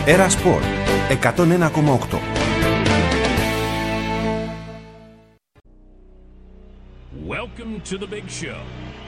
Era Sport 101,8. Welcome to the big show.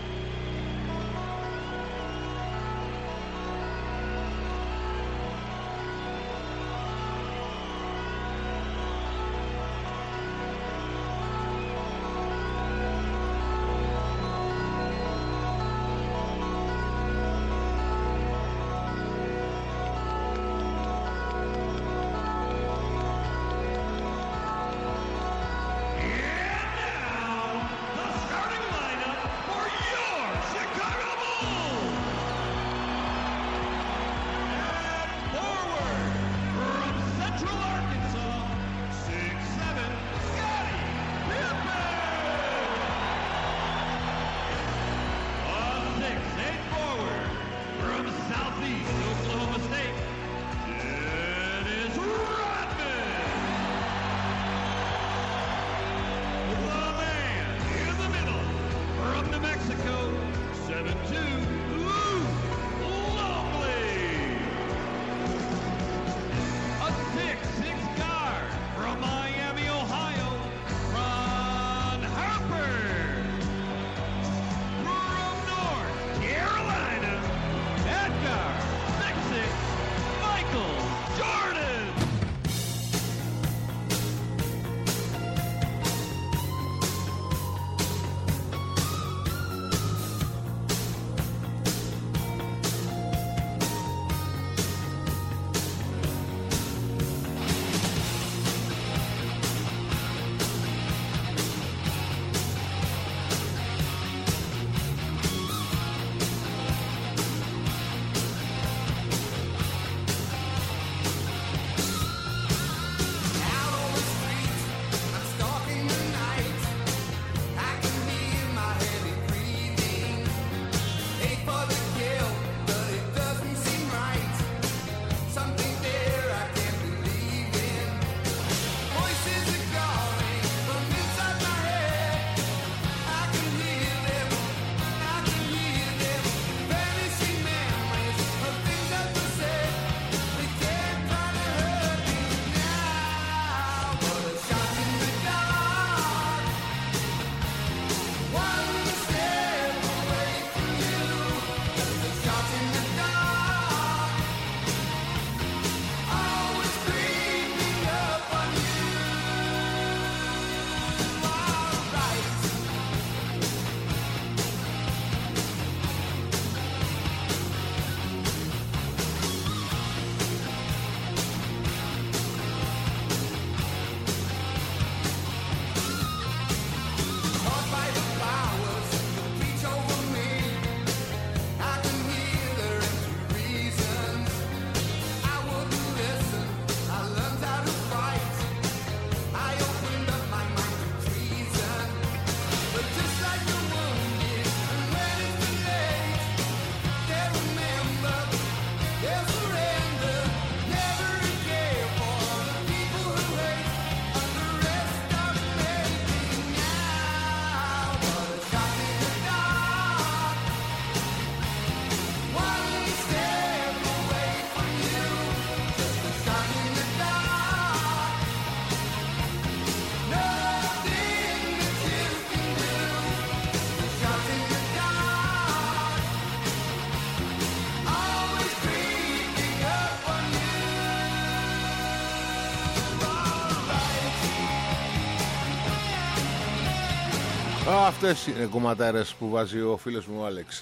Αυτές είναι κομματάρες που βάζει ο φίλος μου ο Άλεξ.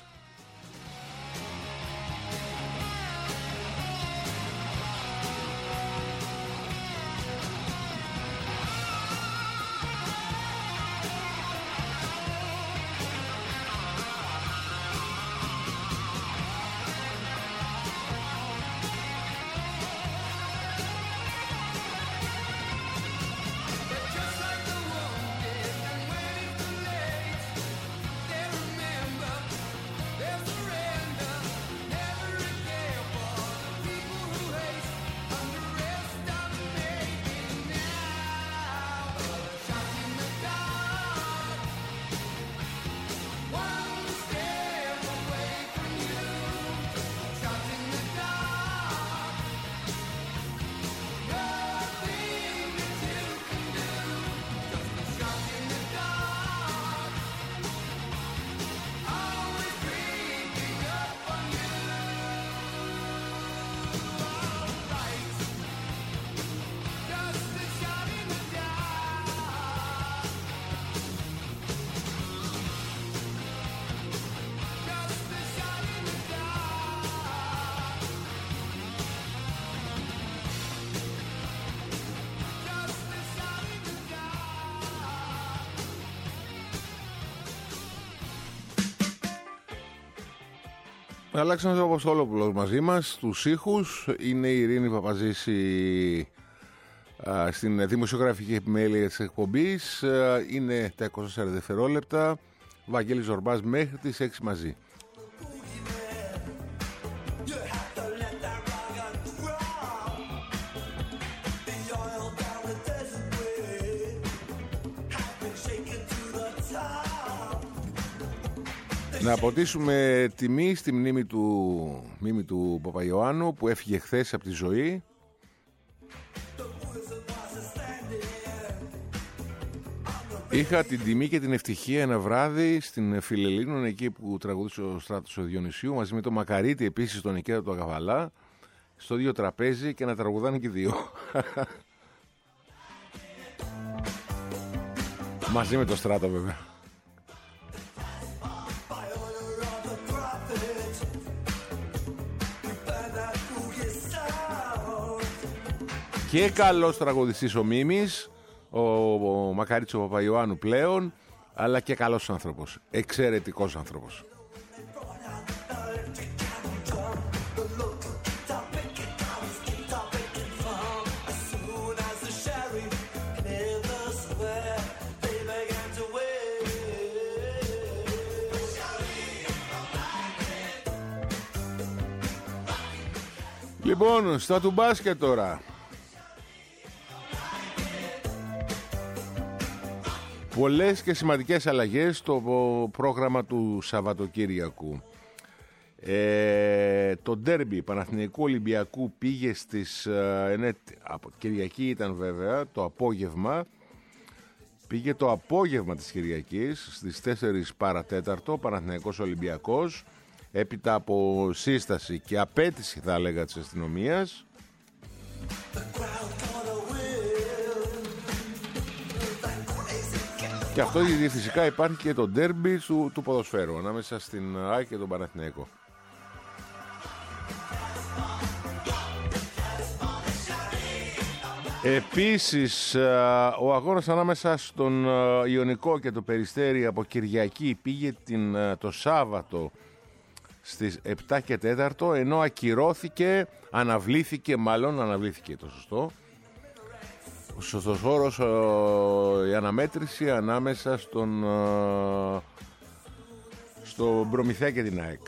Αλέξανδρος Αποστολόπουλος μαζί μας, στους ήχους. Είναι η Ειρήνη Παπαζήση στην δημοσιογραφική επιμέλεια της εκπομπής. Είναι τα 24 δευτερόλεπτα. Βαγγέλης Ζορμπάς μέχρι τις 6 μαζί. Να αποτίσουμε τιμή στη μνήμη του Παπαϊωάννου που έφυγε χθες από τη ζωή. Είχα την τιμή και την ευτυχία ένα βράδυ στην Φιλελλήνων, εκεί που τραγουδούσε ο Στράτος ο Διονυσίου, μαζί με τον Μακαρίτη επίσης, τον Νικήτα του Αγαβαλά, στο ίδιο τραπέζι και να τραγουδάνε και οι δύο. Μαζί με τον Στράτο βέβαια. Και καλός τραγουδιστής ο Μίμης, ο Μακαρίτης ο Παπαϊωάννου πλέον, αλλά και καλός άνθρωπος, εξαιρετικός άνθρωπος. Λοιπόν, στα του μπάσκετ τώρα. Πολλές και σημαντικές αλλαγές στο πρόγραμμα του Σαββατοκύριακου. Το ντέρμπι Παναθηναϊκού Ολυμπιακού πήγε στις... Κυριακή ήταν βέβαια το απόγευμα. Πήγε το απόγευμα της Κυριακής στις 4 παρατέταρτο Παναθηναϊκός Ολυμπιακός, έπειτα από σύσταση και απέτηση θα έλεγα της αστυνομίας. Και αυτό γιατί φυσικά υπάρχει και το ντέρμπι του ποδοσφαίρου ανάμεσα στην ΑΕΚ και τον Παναθηναϊκό. Επίσης ο αγώνας ανάμεσα στον Ιωνικό και το Περιστέρι από Κυριακή πήγε το Σάββατο στις 7 και 4, ενώ αναβλήθηκε το σωστό. Ο σωστός όρος, η αναμέτρηση ανάμεσα στον Προμηθέα και την ΑΕΚ.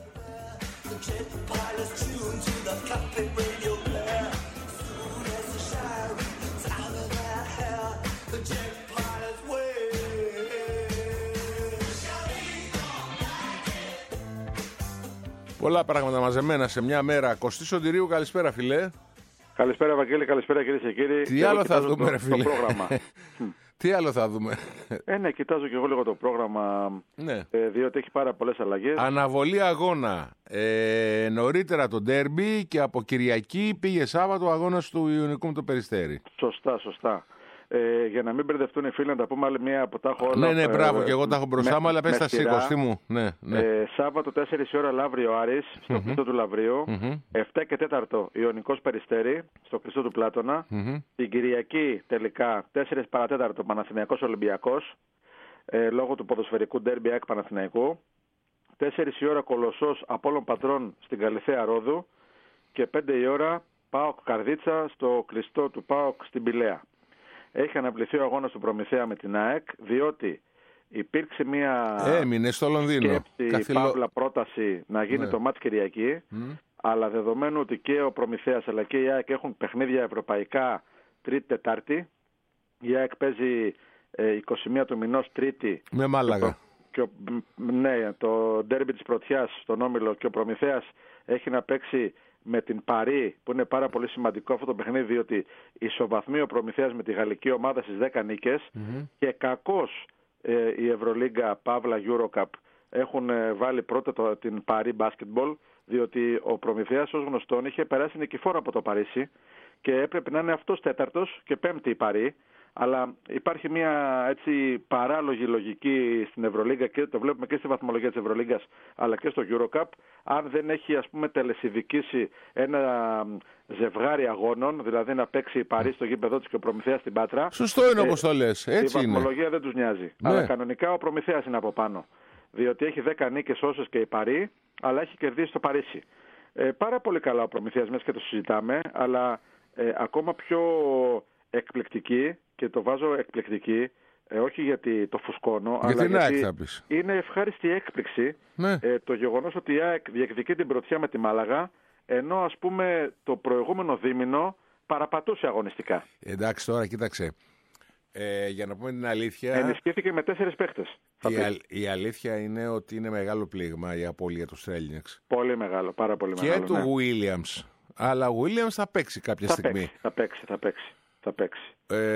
Πολλά πράγματα μαζεμένα σε μια μέρα. Κωστή Σωτηρίου, καλησπέρα φίλε. Καλησπέρα Βαγγέλη, καλησπέρα κυρίες και κύριοι. Τι άλλο θα δούμε ρε φίλε? Το πρόγραμμα. Τι άλλο θα δούμε? Ναι, κοιτάζω και εγώ λίγο το πρόγραμμα, ναι. Διότι έχει πάρα πολλές αλλαγές. Αναβολή αγώνα. Νωρίτερα το ντέρμπι και από Κυριακή πήγε Σάββατο ο αγώνας του Ιωνικού με το Περιστέρι. Σωστά. Για να μην μπερδευτούν οι φίλοι, να τα πούμε άλλη μία από τα έχω όλα. Ναι, μπράβο, και εγώ τα έχω μπροστά μου, αλλά πες τα σήκωστη μου. Ναι. Σάββατο 4 η ώρα Λαύριο Άρης, στο κλειστό του Λαυρίου. 7 και 4 Ιωνικός Περιστέρι, στο κλειστό του Πλάτωνα. Την Κυριακή τελικά 4 παρατέταρτο Παναθηναϊκός Ολυμπιακός, λόγω του ποδοσφαιρικού ντέρμπι ΑΕΚ Παναθηναϊκού. 4 η ώρα Κολοσσός Απόλλων Πατρών στην Καλυθέα Ρόδου. Και 5 η ώρα ΠΑΟΚ Καρδίτσα στο κλειστό του ΠΑΟΚ στην Πηλαία. Έχει αναβληθεί ο αγώνας του Προμηθέα με την ΑΕΚ, διότι υπήρξε μια έμεινε στο Λονδίνο παύλα πρόταση να γίνει το μάτς Κυριακή, αλλά δεδομένου ότι και ο Προμηθέας αλλά και η ΑΕΚ έχουν παιχνίδια ευρωπαϊκά Τρίτη-Τετάρτη, η ΑΕΚ παίζει 21 του μηνός Τρίτη με Μάλαγα. Ναι, το ντέρμπι της Πρωτιάς στον Όμιλο, και ο Προμηθέας έχει να παίξει με την Παρί, που είναι πάρα πολύ σημαντικό αυτό το παιχνίδι, διότι ισοβαθμεί ο Προμηθέας με τη γαλλική ομάδα στις 10 νίκες και κακώς η Ευρωλίγκα Παύλα Eurocup έχουν βάλει πρώτα την Παρί Basketball, διότι ο Προμηθέας ως γνωστόν είχε περάσει νικηφόρο από το Παρίσι και έπρεπε να είναι αυτός τέταρτος και πέμπτη η Παρί. Αλλά υπάρχει μια έτσι παράλογη λογική στην Ευρωλίγκα, και το βλέπουμε και στη βαθμολογία της Ευρωλίγκας αλλά και στο Eurocup. Αν δεν έχει, ας πούμε, τελεσιδικήσει ένα ζευγάρι αγώνων, δηλαδή να παίξει η Παρί στο γήπεδό της και ο Προμηθέας στην Πάτρα. Σωστό είναι όπως το λες. Έτσι η βαθμολογία δεν τους νοιάζει. Ναι. Αλλά κανονικά ο Προμηθέας είναι από πάνω. Διότι έχει 10 νίκες όσες και η Παρί αλλά έχει κερδίσει το Παρίσι. Πάρα πολύ καλά ο Προμηθέας, μέσα και το συζητάμε, αλλά ακόμα πιο εκπληκτική, και το βάζω εκπληκτική, όχι γιατί το φουσκώνω, αλλά γιατί είναι ευχάριστη έκπληξη το γεγονός ότι η ΑΕΚ διεκδικεί την πρωτιά με τη Μάλαγα, ενώ ας πούμε το προηγούμενο δίμηνο παραπατούσε αγωνιστικά. Εντάξει, τώρα κοίταξε. Για να πούμε την αλήθεια. Ενισχύθηκε με 4 παίχτες. Η αλήθεια είναι ότι είναι μεγάλο πλήγμα η απώλεια του Στρέλινιξ. Πολύ μεγάλο, πάρα πολύ μεγάλο. Και του Williams. Αλλά ο Williams θα παίξει κάποια στιγμή. Θα παίξει.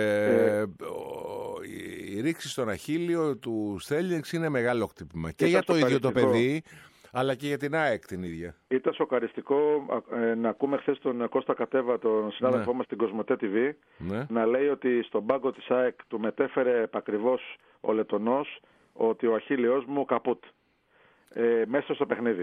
Η ρήξη στον Αχίλιο του Στρέλινιξ είναι μεγάλο χτύπημα. Και για το ίδιο το παιδί, αλλά και για την ΑΕΚ την ίδια. Ήταν σοκαριστικό να ακούμε χθες τον Κώστα Κατέβα, τον συνάδελφό μας στην Κοσμοτέ TV, να λέει ότι στον πάγκο της ΑΕΚ του μετέφερε επακριβώς ο Λετονός ότι ο Αχίλιος μου καπούτ μέσα στο παιχνίδι.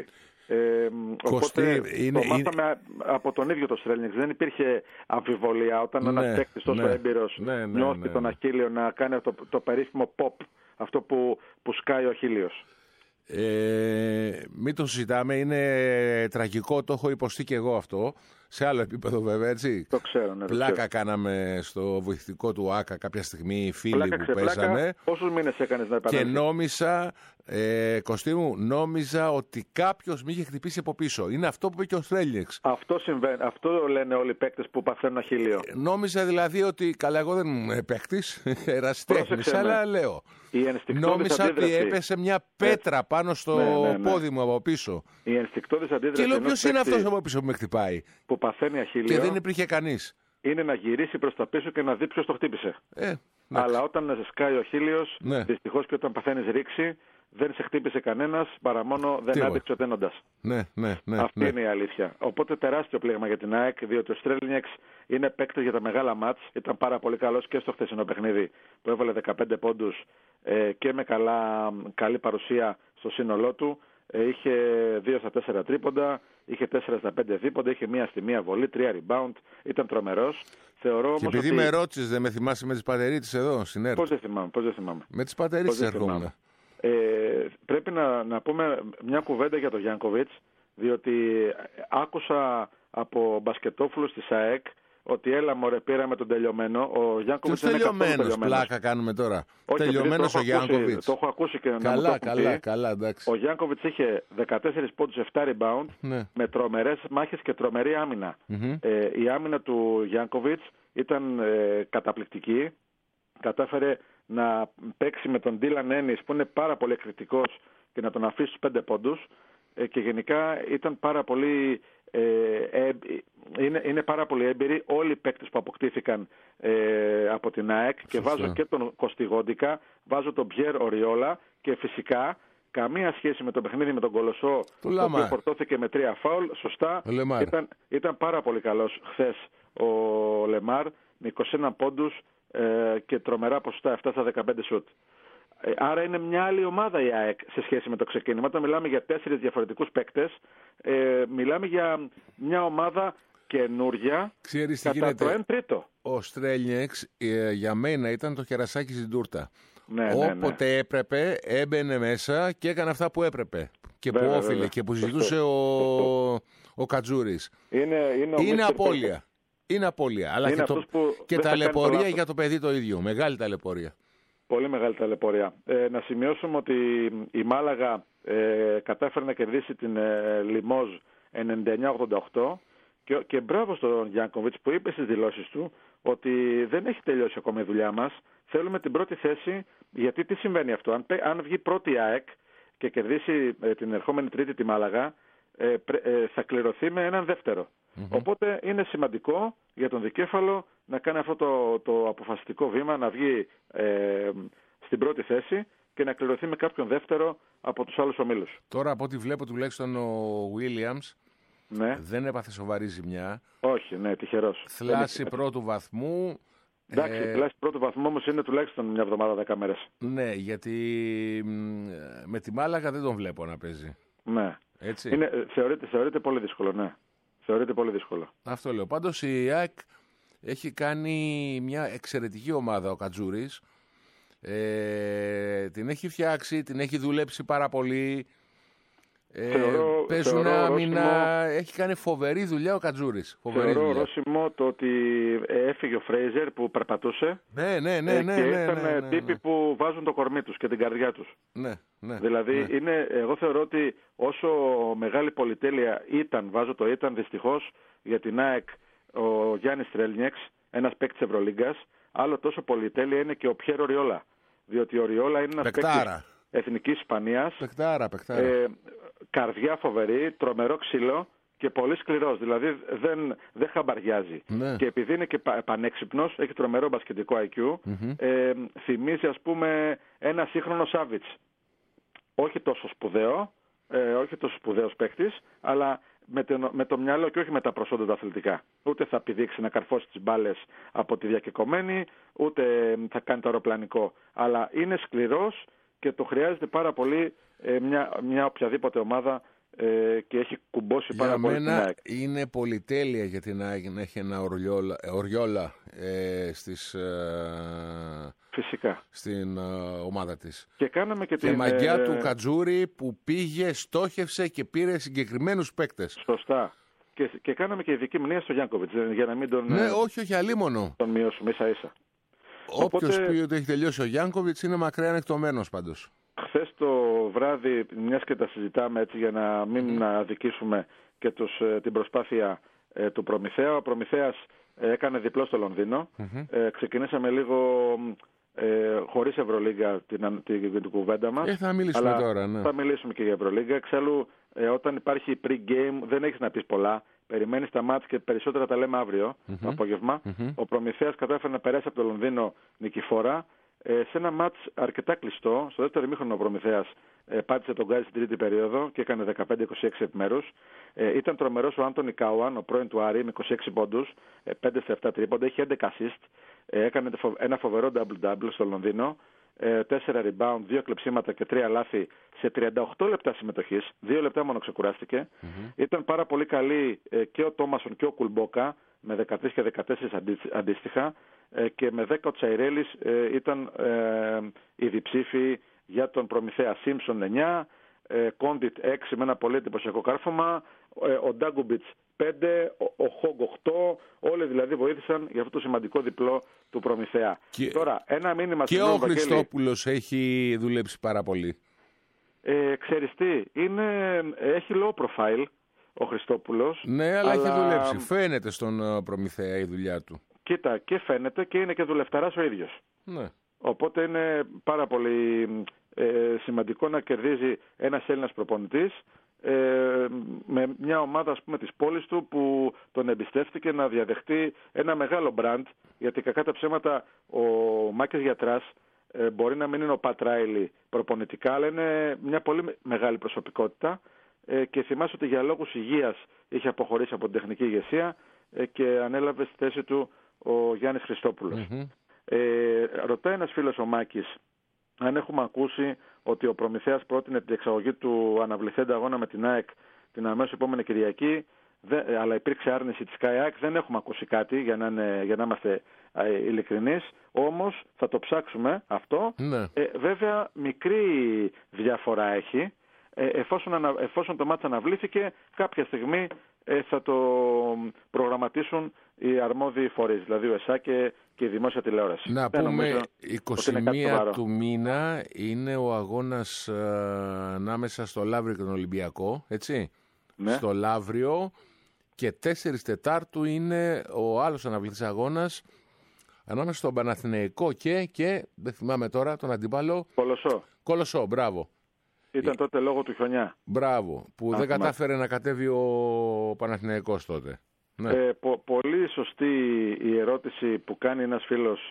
Οπότε το μάθαμε από τον ίδιο το Στρέλινιξ. Δεν υπήρχε αμφιβολία όταν ένας παίκτης τόσο έμπειρος νιώθει τον Αχίλιο να κάνει το περίφημο pop, αυτό που σκάει ο Αχίλιος. Μην το συζητάμε, είναι τραγικό, το έχω υποστεί και εγώ αυτό, σε άλλο επίπεδο βέβαια, έτσι. Το ξέρω, ναι, πλάκα κάναμε στο βοηθητικό του ΆΚΑ κάποια στιγμή, φίλοι που πέσανε. Πόσους μήνες έκανες να επανέλθεις? Και νόμιζα, Κωστή μου, νόμιζα ότι κάποιος με είχε χτυπήσει από πίσω. Είναι αυτό που είπε και ο Στρέλινιξ. Αυτό συμβαίνει, αυτό λένε όλοι οι παίκτες που παθαίνουν Αχίλιο. Νόμιζα δηλαδή ότι, καλά, εγώ δεν είμαι παίκτης, ερασιτέχνης, αλλά λέω. Νόμιζα ότι έπεσε μια πέτρα πάνω στο πόδι μου από πίσω. Η ενστικτώδης αντίδραση. Και λέω, ποιος είναι αυτός από πίσω που με χτυπάει? Που παθαίνει Αχίλιο. Και δεν υπήρχε κανείς. Είναι να γυρίσει προς τα πίσω και να δει ποιος το χτύπησε. Αλλά όταν σε σκάει ο Αχίλιος, δυστυχώς και όταν παθαίνεις ρήξη, δεν σε χτύπησε κανένας, παρά μόνο δεν άντεξε ο τένοντας. Αυτή είναι η αλήθεια. Οπότε τεράστιο πλήγμα για την ΑΕΚ, διότι ο Στρέλινιξ είναι παίκτης για τα μεγάλα μάτς. Ήταν πάρα πολύ καλός και στο χθεσινό παιχνίδι που έβαλε 15 πόντους και με καλή παρουσία στο σύνολό του. Είχε 2 στα 4 τρίποντα, είχε 4 στα 5 δίποντα, είχε 1 στη 1 βολή, 3 rebound. Ήταν τρομερός. Θεωρώ όμως. Και επειδή με ρώτησες, δεν με θυμάσαι με τις πατερίτες εδώ στην ΕΡΤ? Πώς δεν θυμάμαι. Με τις πατερίτες ερχόμουν. Πρέπει να πούμε μια κουβέντα για τον Γιάνκοβιτς, διότι άκουσα από μπασκετόφιλους της ΑΕΚ ότι έλα μωρέ, πήραμε τον τελειωμένο. Ο Γιάνκοβιτς είναι τελειωμένος. Πλάκα κάνουμε τώρα. Τελειωμένος ο Γιάνκοβιτς. Το έχω ακούσει και καλά, εντάξει. Ο Γιάνκοβιτς είχε 14 πόντους, 7 rebound, με τρομερές μάχες και τρομερή άμυνα. Η άμυνα του Γιάνκοβιτς ήταν καταπληκτική. Κατάφερε να παίξει με τον Ντίλαν Ένις, που είναι πάρα πολύ εκρηκτικός, και να τον αφήσει στους 5 πόντους, και γενικά ήταν πάρα πολύ είναι πάρα πολύ έμπειροι όλοι οι παίκτες που αποκτήθηκαν από την ΑΕΚ. Και βάζω και τον Κωστιγόντικα, βάζω τον Πιέρ Οριόλα, και φυσικά καμία σχέση με το παιχνίδι με τον Κολοσσό, το οποίο φορτώθηκε με 3 φάουλ. Σωστά, ήταν πάρα πολύ καλός χθες ο Λεμάρ, με 21 πόντους και τρομερά ποσοστά, 7 στα 15 σουτ. Άρα είναι μια άλλη ομάδα η ΑΕΚ σε σχέση με το ξεκίνημα. Όταν μιλάμε για 4 διαφορετικούς παίκτες, μιλάμε για μια ομάδα καινούρια. Ξέρεις τι κατά γίνεται? το 1/3. Ο Στρέλινιξ για μένα ήταν το κερασάκι στην τούρτα. Όποτε έπρεπε έμπαινε μέσα και έκανε αυτά που έπρεπε και που όφιλε και που ζητούσε ο Κατζούρης. Είναι απώλεια. Είναι απώλεια. Αλλά και ταλαιπωρία για το παιδί το ίδιο. Μεγάλη ταλαιπωρία. Πολύ μεγάλη ταλαιπωρία. Να σημειώσουμε ότι η Μάλαγα κατάφερε να κερδίσει την Λιμόζ 99-88 και μπράβο στον Γιάνκοβιτς που είπε στις δηλώσεις του ότι δεν έχει τελειώσει ακόμα η δουλειά μας. Θέλουμε την πρώτη θέση, γιατί τι συμβαίνει αυτό? Αν βγει πρώτη η ΑΕΚ και κερδίσει την ερχόμενη Τρίτη τη Μάλαγα, θα κληρωθεί με έναν δεύτερο. Οπότε είναι σημαντικό για τον δικέφαλο να κάνει αυτό το αποφασιστικό βήμα, να βγει στην πρώτη θέση και να κληρωθεί με κάποιον δεύτερο από τους άλλους ομίλους. Τώρα από ό,τι βλέπω τουλάχιστον ο Williams δεν έπαθε σοβαρή ζημιά. Όχι, τυχερός. Θλάση πρώτου βαθμού. Εντάξει, θλάση πρώτου βαθμού όμως είναι τουλάχιστον μια εβδομάδα, 10 μέρες. Ναι, γιατί με τη Μάλαγα δεν τον βλέπω να παίζει. Ναι. Έτσι. Θεωρείται πολύ δύσκολο, ναι. Θεωρείται πολύ δύσκολο. Αυτό λέω. Πάντως η ΑΕΚ έχει κάνει μια εξαιρετική ομάδα ο Κατζούρης. Την έχει φτιάξει, την έχει δουλέψει πάρα πολύ. Παίζουν άμυνα. Έχει κάνει φοβερή δουλειά ο Κατζούρης. Θεωρώ ορόσημο το ότι έφυγε ο Φρέιζερ που περπατούσε. Ναι. Και ήταν τύποι που βάζουν το κορμί τους και την καρδιά τους. Ναι. Δηλαδή, εγώ θεωρώ ότι όσο μεγάλη πολυτέλεια βάζω το ήταν δυστυχώς για την ΑΕΚ ο Γιάννης Τρέλνιεξ, ένας παίκτης Ευρωλίγκας, άλλο τόσο πολυτέλεια είναι και ο Πιέρο Ριόλα. Διότι ο Ριόλα είναι ένας παίκτης Εθνικής Ισπανίας. Παικτάρα. Καρδιά φοβερή, τρομερό ξύλο και πολύ σκληρός. Δηλαδή δεν χαμπαριάζει. Ναι. Και επειδή είναι και πανέξυπνος, έχει τρομερό μπασκετικό IQ, θυμίζει ας πούμε ένα σύγχρονο Σάβιτς. Όχι τόσο σπουδαίος παίκτης, αλλά με το μυαλό και όχι με τα προσόντα τα αθλητικά. Ούτε θα πηδήξει να καρφώσει τις μπάλες από τη διακεκομένη, ούτε θα κάνει το αεροπλανικό. Αλλά είναι σκληρός και το χρειάζεται πάρα πολύ μια οποιαδήποτε ομάδα και έχει κουμπώσει πάρα πολύ την ΑΕΚ. Είναι πολυτέλεια για την ΑΕΚ να έχει ένα Οριόλα φυσικά στην ομάδα της. Και κάναμε και την μαγιά του Κατζούρη που πήγε, στόχευσε και πήρε συγκεκριμένους παίκτες. Σωστά. Και κάναμε και ειδική μνήμα στο Γιάνκοβιτς για να μην τον... Ναι, όχι αλίμονο. Τον μειώσουμε ίσα-ίσα. Όποιος πει ότι έχει τελειώσει ο Γιάνκοβιτς είναι μακριά ανεκτομένος πάντως. Χθες το βράδυ, μιας και τα συζητάμε έτσι για να μην αδικήσουμε και την προσπάθεια του Προμηθέα. Ο Προμηθέας έκανε διπλό στο Λονδίνο. Ξεκινήσαμε λίγο χωρίς Ευρωλίγκα την κουβέντα μας. Θα μιλήσουμε τώρα, ναι. Θα μιλήσουμε και για Ευρωλίγκα. Εξάλλου, όταν υπάρχει pre-game δεν έχεις να πεις πολλά. Περιμένεις τα μάτς και περισσότερα τα λέμε αύριο το απόγευμα. Ο Προμηθέας κατάφερε να περάσει από το Λονδίνο νικηφόρα. Σε ένα μάτς αρκετά κλειστό, στο δεύτερο ημίχρονο ο Προμηθέας πάτησε τον γκάζι στην τρίτη περίοδο και έκανε 15-26 επιμέρους. Ήταν τρομερός ο Άντονι Κάουαν, ο πρώην του Άρη, με 26 πόντους, 5 σε 7 τρίποντα, έχει 11 assist, έκανε ένα φοβερό double-double στο Λονδίνο, 4 rebound, 2 κλεψίματα και 3 λάθη σε 38 λεπτά συμμετοχής, 2 λεπτά μόνο ξεκουράστηκε. Ήταν πάρα πολύ καλοί και ο Τόμασον και ο Κουλμπόκα, με 13 και 14 αντίστοιχα, και με 10 ο Τσαϊρέλης ήταν οι διψήφοι για τον Προμηθέα. Σίμψον 9, Κόντιτ 6 με ένα πολύ εντυπωσιακό κάρφωμα, ο Ντάγκουμπιτς 5, ο Χόγκ 8, όλοι δηλαδή βοήθησαν για αυτό το σημαντικό διπλό του Προμηθέα. Τώρα, ένα μήνυμα και ο Χριστόπουλος έχει δουλέψει πάρα πολύ. Ξέρεις τι, έχει low profile ο Χριστόπουλος. Ναι, αλλά έχει δουλέψει. Φαίνεται στον Προμηθέα η δουλειά του. Κοίτα, και φαίνεται και είναι και δουλευταράς ο ίδιος. Ναι. Οπότε είναι πάρα πολύ σημαντικό να κερδίζει ένας Έλληνας προπονητής με μια ομάδα, ας πούμε, της πόλης του που τον εμπιστεύτηκε να διαδεχτεί ένα μεγάλο μπραντ, γιατί κακά τα ψέματα ο Μάκης Γιατράς μπορεί να μην είναι ο Πατ Ράιλι προπονητικά, αλλά είναι μια πολύ μεγάλη προσωπικότητα και θυμάσαι ότι για λόγους υγείας είχε αποχωρήσει από την τεχνική ηγεσία και ανέλαβε στη θέση του ο Γιάννης Χριστόπουλος. Ρωτάει ένας φίλος ο Μάκης αν έχουμε ακούσει ότι ο Προμηθέας πρότεινε την εξαγωγή του αναβληθέντα αγώνα με την ΑΕΚ την αμέσως επόμενη Κυριακή, αλλά υπήρξε άρνηση της ΚΑΕΑΚ. Δεν έχουμε ακούσει κάτι για να είμαστε ειλικρινείς, όμως θα το ψάξουμε αυτό. Βέβαια μικρή διαφορά έχει. Εφόσον το μάτς αναβλήθηκε, κάποια στιγμή θα το προγραμματίσουν οι αρμόδιοι φορείς, δηλαδή ο ΕΣΑ και η δημόσια τηλεόραση. Να πούμε, 21 του μήνα είναι ο αγώνας ανάμεσα στο Λαύριο και τον Ολυμπιακό, έτσι. Ναι. Στο Λαύριο, και 4 Τετάρτου είναι ο άλλος αναβληθής αγώνας ανάμεσα στον Παναθηναϊκό και δεν θυμάμαι τώρα τον αντίπαλο. Κολοσσό, μπράβο. Ήταν τότε λόγω του χιονιά. Μπράβο, που δεν κατάφερε να κατέβει ο Παναθηναϊκός τότε. Ναι. Πολύ σωστή η ερώτηση που κάνει ένας φίλος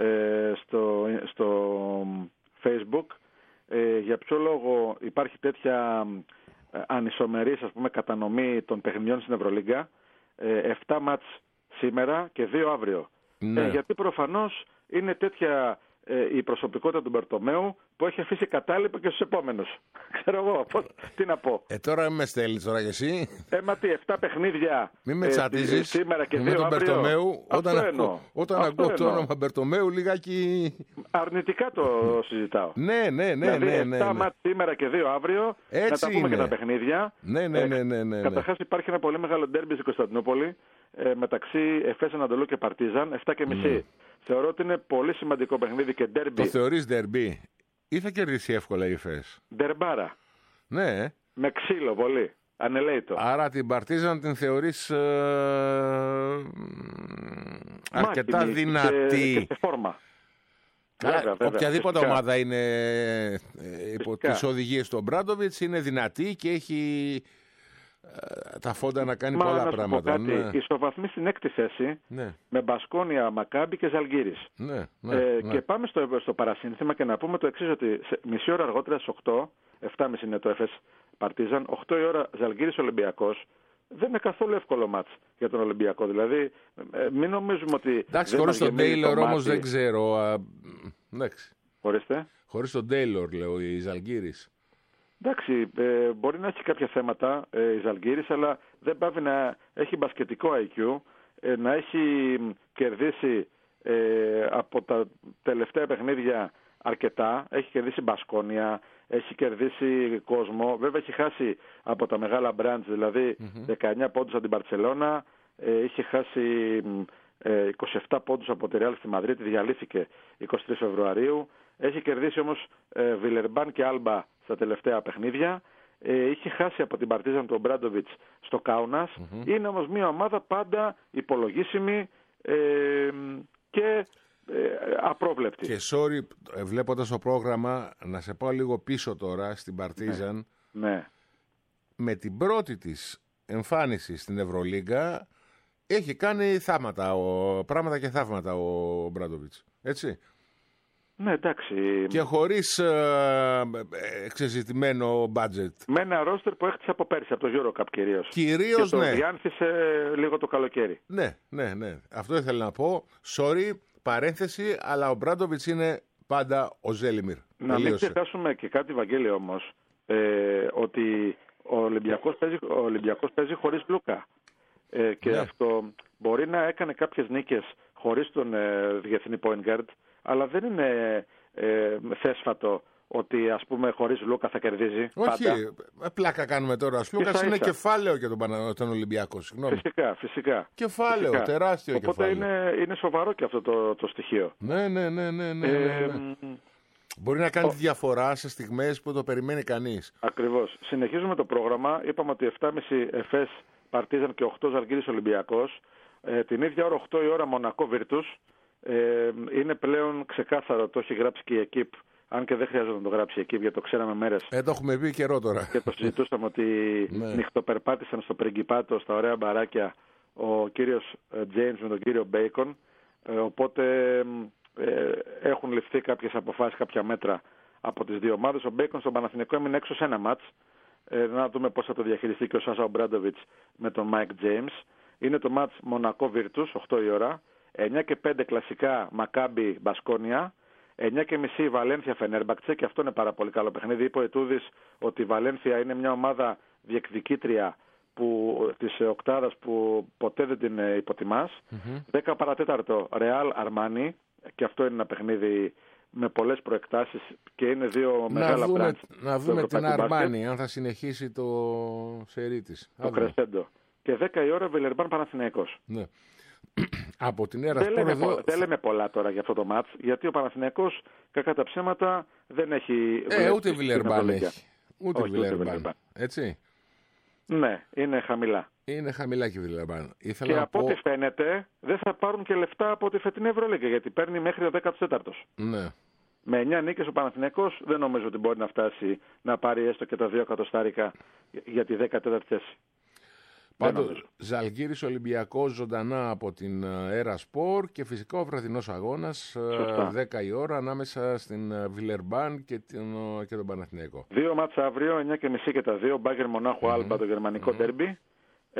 στο Facebook. Για ποιο λόγο υπάρχει τέτοια ανισομερής, ας πούμε, κατανομή των παιχνιδιών στην Ευρωλίγκα, 7 μάτς σήμερα και 2 αύριο. Γιατί προφανώς είναι τέτοια η προσωπικότητα του Μπερτομέου που έχει αφήσει κατάλοιπο και στους επόμενους. Ξέρω εγώ, τι να πω. Τώρα με στέλνεις τώρα κι εσύ. Μα τι, 7 παιχνίδια μην με τσατίζεις σήμερα και με 2 τον Μπερτομέου. Όταν ακούω το όνομα Μπερτομέου λιγάκι... αρνητικά το συζητάω. Ναι. Δηλαδή 7 μάτς σήμερα και 2 αύριο. Έτσι να τα πούμε είναι. και τα παιχνίδια. Ναι. Καταρχάς υπάρχει ένα πολύ μεγάλο ντέρμπι στην Κωνσταντινούπολη μεταξύ Εφές Ανατολού και Παρτίζαν, 7:30. Θεωρώ ότι είναι πολύ σημαντικό παιχνίδι και ντέρμπι. Το θεωρείς ντέρμπι ή θα κερδίσει εύκολα η Εφές? Ντερμπάρα. Ναι. Με ξύλο πολύ. Ανελέητο. Άρα την Παρτίζαν την θεωρείς αρκετά δυνατή. Και σε φόρμα. Βέβαια, οποιαδήποτε φυσικά. Ομάδα είναι υπό τις οδηγίες του Μπράντοβιτς είναι δυνατή και έχει τα φόντα να κάνει πολλά πράγματα. Ισοβαθμεί στην 6η θέση με Μπασκόνια, Μακάμπι και Ζαλγκίρις. Και πάμε στο παρασύνθημα και να πούμε το εξής, ότι μισή ώρα αργότερα στις 8, 7.30 είναι το Εφές Παρτίζαν, 8 η ώρα Ζαλγκίρις Ολυμπιακός. Δεν είναι καθόλου εύκολο μάτς για τον Ολυμπιακό. Δηλαδή, μην νομίζουμε ότι. Εντάξει, χωρίς τον Τέιλορ όμως δεν ξέρω. Εντάξει. Χωρίστε. Χωρίς τον Τέιλορ, λέω, η Ζαλγκίρις. Εντάξει, μπορεί να έχει κάποια θέματα η Ζαλγκίρις, αλλά δεν πάβει να έχει μπασκετικό IQ, να έχει κερδίσει από τα τελευταία παιχνίδια αρκετά. Έχει κερδίσει Μπασκόνια, έχει κερδίσει κόσμο. Βέβαια έχει χάσει από τα μεγάλα μπραντς, δηλαδή 19 πόντους από την Μπαρτσελώνα, είχε χάσει 27 πόντους από τη Ρεάλ στη Μαδρίτη, διαλύθηκε 23 Φεβρουαρίου. Έχει κερδίσει όμως Βιλερμπάν και Άλμπα στα τελευταία παιχνίδια. Είχε χάσει από την Παρτίζαν του Μπράντοβιτς στο Κάουνας. Είναι όμως μια ομάδα πάντα υπολογίσιμη και απρόβλεπτη. Και sorry, βλέποντας το πρόγραμμα, να σε πάω λίγο πίσω τώρα στην Παρτίζαν. Ναι. Με την πρώτη της εμφάνιση στην Ευρωλίγκα έχει κάνει πράγματα και θαύματα ο Μπράντοβιτς. Έτσι. Ναι, εντάξει. Και χωρίς εξεζητημένο μπάτζετ. Με ένα ρόστερ που έχτισε από πέρσι, από το EuroCup κυρίως. Κυρίως, και το διάνθησε λίγο το καλοκαίρι. Ναι. Αυτό ήθελα να πω. Sorry, παρένθεση, αλλά ο Μπράντοβιτς είναι πάντα ο Ζέλιμιρ. Να μην ξεχάσουμε και κάτι, Βαγγέλη, όμως, ότι ο Ολυμπιακός παίζει χωρίς Λούκα. Και αυτό μπορεί να έκανε κάποιες νίκες χωρίς τον διεθνή point guard, αλλά δεν είναι θέσφατο ότι, ας πούμε, χωρίς Λούκα θα κερδίζει. Όχι, πάντα. Πλάκα κάνουμε τώρα. Λούκας είναι κεφάλαιο για τον Ολυμπιακό. Συγγνώμη. Φυσικά. Κεφάλαιο, τεράστιο κεφάλαιο. Οπότε είναι σοβαρό και αυτό το στοιχείο. Ναι. Μπορεί να κάνει διαφορά σε στιγμές που το περιμένει κανείς. Ακριβώς. Συνεχίζουμε το πρόγραμμα. Είπαμε ότι 7.30 Εφές Παρτίζαν και 8 Ζαλγκίρις Ολυμπιακός. Την ίδια ώρα 8 η ώρα Μονακό Βίρτους. Είναι πλέον ξεκάθαρο, το έχει γράψει και η ΕΚΙΠ, αν και δεν χρειάζεται να το γράψει η ΕΚΙΠ, γιατί το ξέραμε μέρες. Το έχουμε πει καιρό τώρα. Και το συζητούσαμε ότι νυχτοπερπάτησαν στο Πριγκιπάτο, στα ωραία μπαράκια, ο κύριος Τζέιμς με τον κύριο Μπέικον. Οπότε έχουν ληφθεί κάποιες αποφάσεις, κάποια μέτρα από τις δύο ομάδες. Ο Μπέικον στον Παναθηναϊκό έμεινε έξω σε ένα μάτς. Να δούμε πώς θα το διαχειριστεί και ο Σάσα Ομπράντοβιτς με τον Μάικ Τζέιμς. Είναι το μάτς Μονακό Βίρτους, 8 η ώρα. 9 και 5 κλασικά Μακάμπι Μπασκόνια. 9 και μισή Βαλένθια Φενέρμπακτσε, και αυτό είναι πάρα πολύ καλό παιχνίδι. Είπε ο Ετούδης ότι η Βαλένθια είναι μια ομάδα διεκδικήτρια της οκτάδας που ποτέ δεν την υποτιμάς. 10 παρατέταρτο Ρεάλ Αρμάνι, και αυτό είναι ένα παιχνίδι με πολλές προεκτάσεις και είναι δύο μεγάλα μπραντς. Να δούμε την Αρμάνι, αν θα συνεχίσει το σερί της. Το κρεσέντο. Και 10 η ώρα Βιλερμπάν Παναθηναϊκός. Ναι. Από την Ερασπορ δεν λέμε πολλά τώρα για αυτό το μάτς, γιατί ο Παναθηναϊκός, κακά τα ψέματα, δεν έχει. Ούτε Βιλερμπάν έχει. Ούτε Βιλερμπάν. Έτσι. Ναι, είναι χαμηλά. Είναι χαμηλά και η Βιλερμπάν. Και από ό,τι φαίνεται δεν θα πάρουν και λεφτά από τη φετινή Ευρωλίγκα, γιατί παίρνει μέχρι ο 14ος. Ναι. Με 9 νίκες ο Παναθηναϊκός δεν νομίζω ότι μπορεί να φτάσει να πάρει έστω και τα 2 εκατοστάρικα για τη 14η θέση. Πάντως, Ζαλγκίρις Ολυμπιακός ζωντανά από την Ερασπορ και φυσικά ο βραδινός αγώνας 10 η ώρα ανάμεσα στην Βιλερμπάν και τον Παναθηναϊκό. 2 μάτς αύριο, 9 και μισή και τα 2. Μπάγκερ Μονάχου Άλμπα, το γερμανικό ντέρμπι.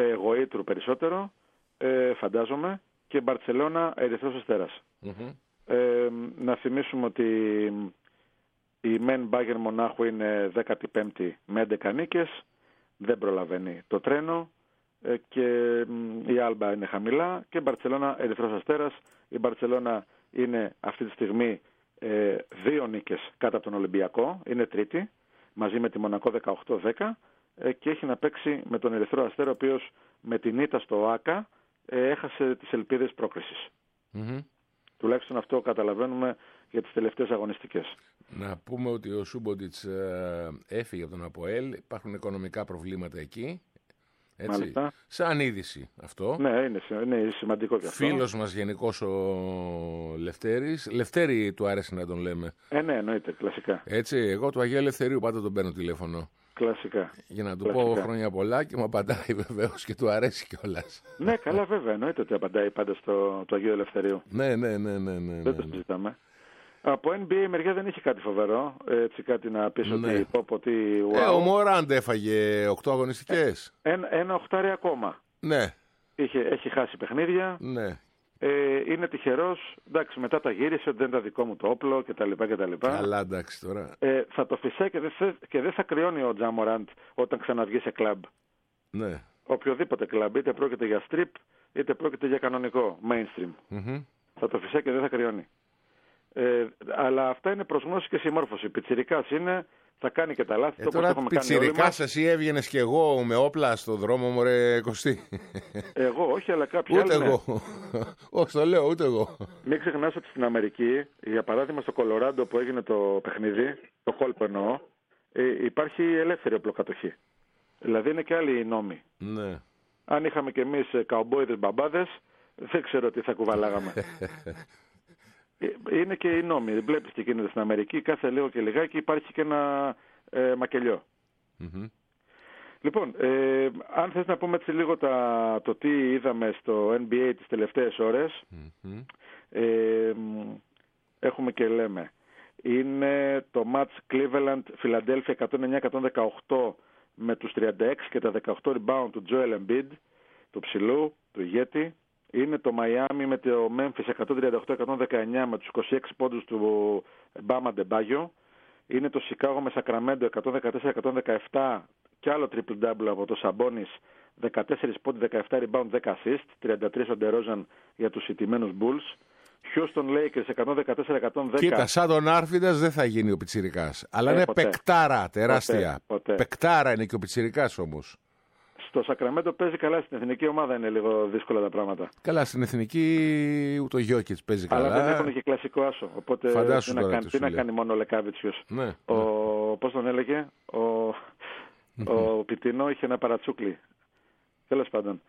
Γοήτρου περισσότερο, φαντάζομαι. Και Μπαρτσελώνα Ερυθρός Αστέρας. Να θυμίσουμε ότι η μεν Bayern Μονάχου είναι 15η με 11 νίκες, δεν προλαβαίνει το τρένο, και η Άλμπα είναι χαμηλά, και Μπαρτσελώνα Ερυθρός Αστέρας. Η Μπαρτσελώνα είναι αυτή τη στιγμή 2 νίκες κάτω από τον Ολυμπιακό, είναι τρίτη, μαζί με τη Μονακό 18-10, και έχει να παίξει με τον Ερυθρό Αστέρα, ο οποίος με την ήττα στο ΆΚΑ έχασε τις ελπίδες πρόκρισης. Τουλάχιστον αυτό καταλαβαίνουμε για τις τελευταίες αγωνιστικές. Να πούμε ότι ο Σούμποντιτς έφυγε από τον ΑΠΟΕΛ, υπάρχουν οικονομικά προβλήματα εκεί. Έτσι. Μάλιστα. Σαν είδηση αυτό. Ναι, είναι σημαντικό και αυτό. Φίλος μας γενικώς ο Λευτέρης. Λευτέρη του άρεσε να τον λέμε. Ναι, εννοείται, κλασικά. Έτσι, εγώ του Αγίου Ελευθερίου πάντα τον παίρνω τηλέφωνο. Κλασικά. Για να του πω χρόνια πολλά, και μου απαντάει βεβαίως και του αρέσει κιόλας. Ναι, καλά, βέβαια. Εννοείται ότι απαντάει πάντα στο Αγίου Ελευθερίου. Ναι. Δεν το συζητάμε. Από NBA μεριά δεν έχει κάτι φοβερό. Έτσι, κάτι να πεις ότι. Ο Μοράντ έφαγε 8 αγωνιστικές. Ένα οχτάρι ακόμα. Ναι. Έχει χάσει παιχνίδια. Ναι. Είναι τυχερός. Εντάξει, μετά τα γύρισε ότι δεν ήταν δικό μου το όπλο κτλ. Καλά, εντάξει τώρα. Θα το φυσάει και δεν θα κρυώνει ο Τζα Μοράντ όταν ξαναβγεί σε κλαμπ. Ναι. Οποιοδήποτε κλαμπ, είτε πρόκειται για strip, είτε πρόκειται για κανονικό mainstream. Θα το φυσάει και δεν θα κρυώνει. Αλλά αυτά είναι προς γνώση και συμμόρφωση. Πιτσιρικάς είναι, θα κάνει και τα λάθη. Τώρα πιτσιρικάς εσύ έβγαινες κι εγώ με όπλα στο δρόμο, μωρέ Κωστή. Εγώ όχι, αλλά κάποιοι άλλοι. Ούτε εγώ. Όχι, το λέω, ούτε εγώ. Μην ξεχνάς ότι στην Αμερική, για παράδειγμα στο Κολοράντο που έγινε το παιχνίδι, το κόλπο εννοώ, υπάρχει ελεύθερη οπλοκατοχή. Δηλαδή είναι και άλλοι οι νόμοι. Ναι. Αν είχαμε κι εμείς καουμπόιδες μπαμπάδες, δεν ξέρω τι θα κουβαλάγαμε. Είναι και οι νόμοι. Βλέπεις τι γίνεται στην Αμερική. Κάθε λίγο και λιγάκι υπάρχει και ένα μακελιό. Λοιπόν, αν θες να πούμε έτσι λίγο το τι είδαμε στο NBA τις τελευταίες ώρες, έχουμε και λέμε. Είναι το match Cleveland-Philadelphia 109-118 με τους 36 και τα 18 rebound του Joel Embiid, του ψηλού, του ηγέτη. Είναι το Miami με το Memphis 138-119 με τους 26 πόντους του Μπάμα Ντεμπάγιο. Είναι το Chicago με Sacramento 114-117 και άλλο triple-double από το Sabonis, 14 πόντους, 17 rebound, 10 assist, 33 ο DeRozan για τους ηττημένους Bulls. Houston Lakers 114-110. Κοίτα, σαν τον Άρφιδας δεν θα γίνει ο Πιτσιρικάς. Αλλά είναι παικτάρα τεράστια. Ποτέ. Παικτάρα είναι και ο Πιτσιρικάς όμως. Στο Σακραμέντο παίζει καλά, στην εθνική ομάδα είναι λίγο δύσκολα τα πράγματα. Καλά, στην εθνική ούτε ο Γιώκητς παίζει καλά. Αλλά δεν έχουν και κλασικό άσο. Οπότε φαντάσου τι να κάνει μόνο ο Λεκάβιτσιος. Ναι. Πώς τον έλεγε, ο Πιτίνο είχε ένα παρατσούκλι. Τέλος πάντων.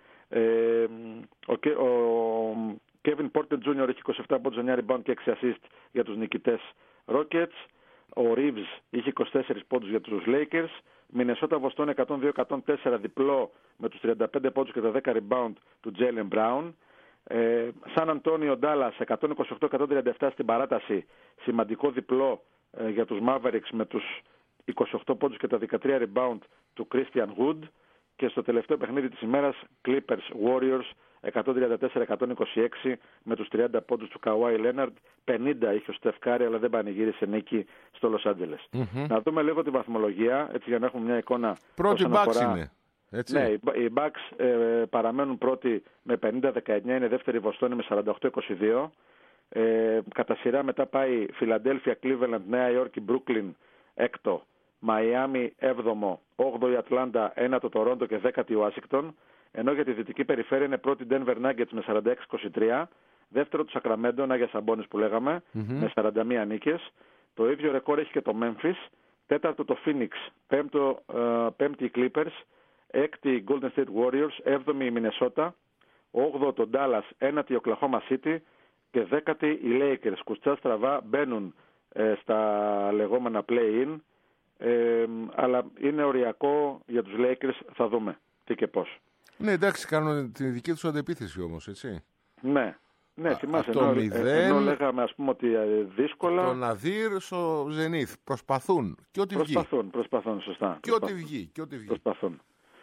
Ο Kevin Porter Jr. έχει 27 πόντους, 9 rebound και 6 assist για τους νικητές Rockets. Ο Reeves είχε 24 πόντους για τους Lakers. Μινεσότα Βοστόν 102-104 διπλό με τους 35 πόντους και τα 10 rebound του Jaylen Brown. Σαν Αντώνιο Ντάλλας 128-137 στην παράταση, σημαντικό διπλό για τους Mavericks με τους 28 πόντους και τα 13 rebound του Christian Wood. Και στο τελευταίο παιχνίδι της ημέρας Clippers Warriors 134-126 με τους 30 πόντους του Kawhi Leonard. 50 είχε ο Steph Curry, αλλά δεν πανηγύρισε νίκη στο Los Angeles. Να δούμε λίγο τη βαθμολογία, έτσι για να έχουμε μια εικόνα. Πρώτη Bucks είναι. Έτσι. Ναι, οι Bucks παραμένουν πρώτοι με 50-19, είναι δεύτερη Βοστόνη με 48-22. Κατά σειρά μετά πάει Φιλαντέλφια, Cleveland, Νέα Υόρκη, Brooklyn έκτο, Μαϊάμι 7ο, 8η Ατλάντα, 9ο Τορόντο και 10η Ουάσιγκτον. Ενώ για τη δυτική περιφέρεια είναι πρώτη Denver Nuggets με 46-23, δεύτερο του Σακραμέντο, Άγια Σαμπόνις που λέγαμε, με 41 νίκες. Το ίδιο ρεκόρ έχει και το Memphis, τέταρτο το Phoenix, πέμπτη οι Clippers, έκτη η Golden State Warriors, 7η η Minnesota, 8ο το Dallas, 9η η Oklahoma City και 10η οι Lakers. Κουστιά στραβά μπαίνουν στα λεγόμενα play-in, αλλά είναι οριακό για τους Lakers, θα δούμε τι και πώς. Ναι, εντάξει, κάνουν τη δική τους αντεπίθεση όμως, έτσι. Ναι, θυμάσαι, ενώ λέγαμε ας πούμε ότι δύσκολα. Το Ναδύρ στο Ζενίθ προσπαθούν και ό,τι βγει. Προσπαθούν, σωστά. Και ό,τι βγει. Προσπαθούν.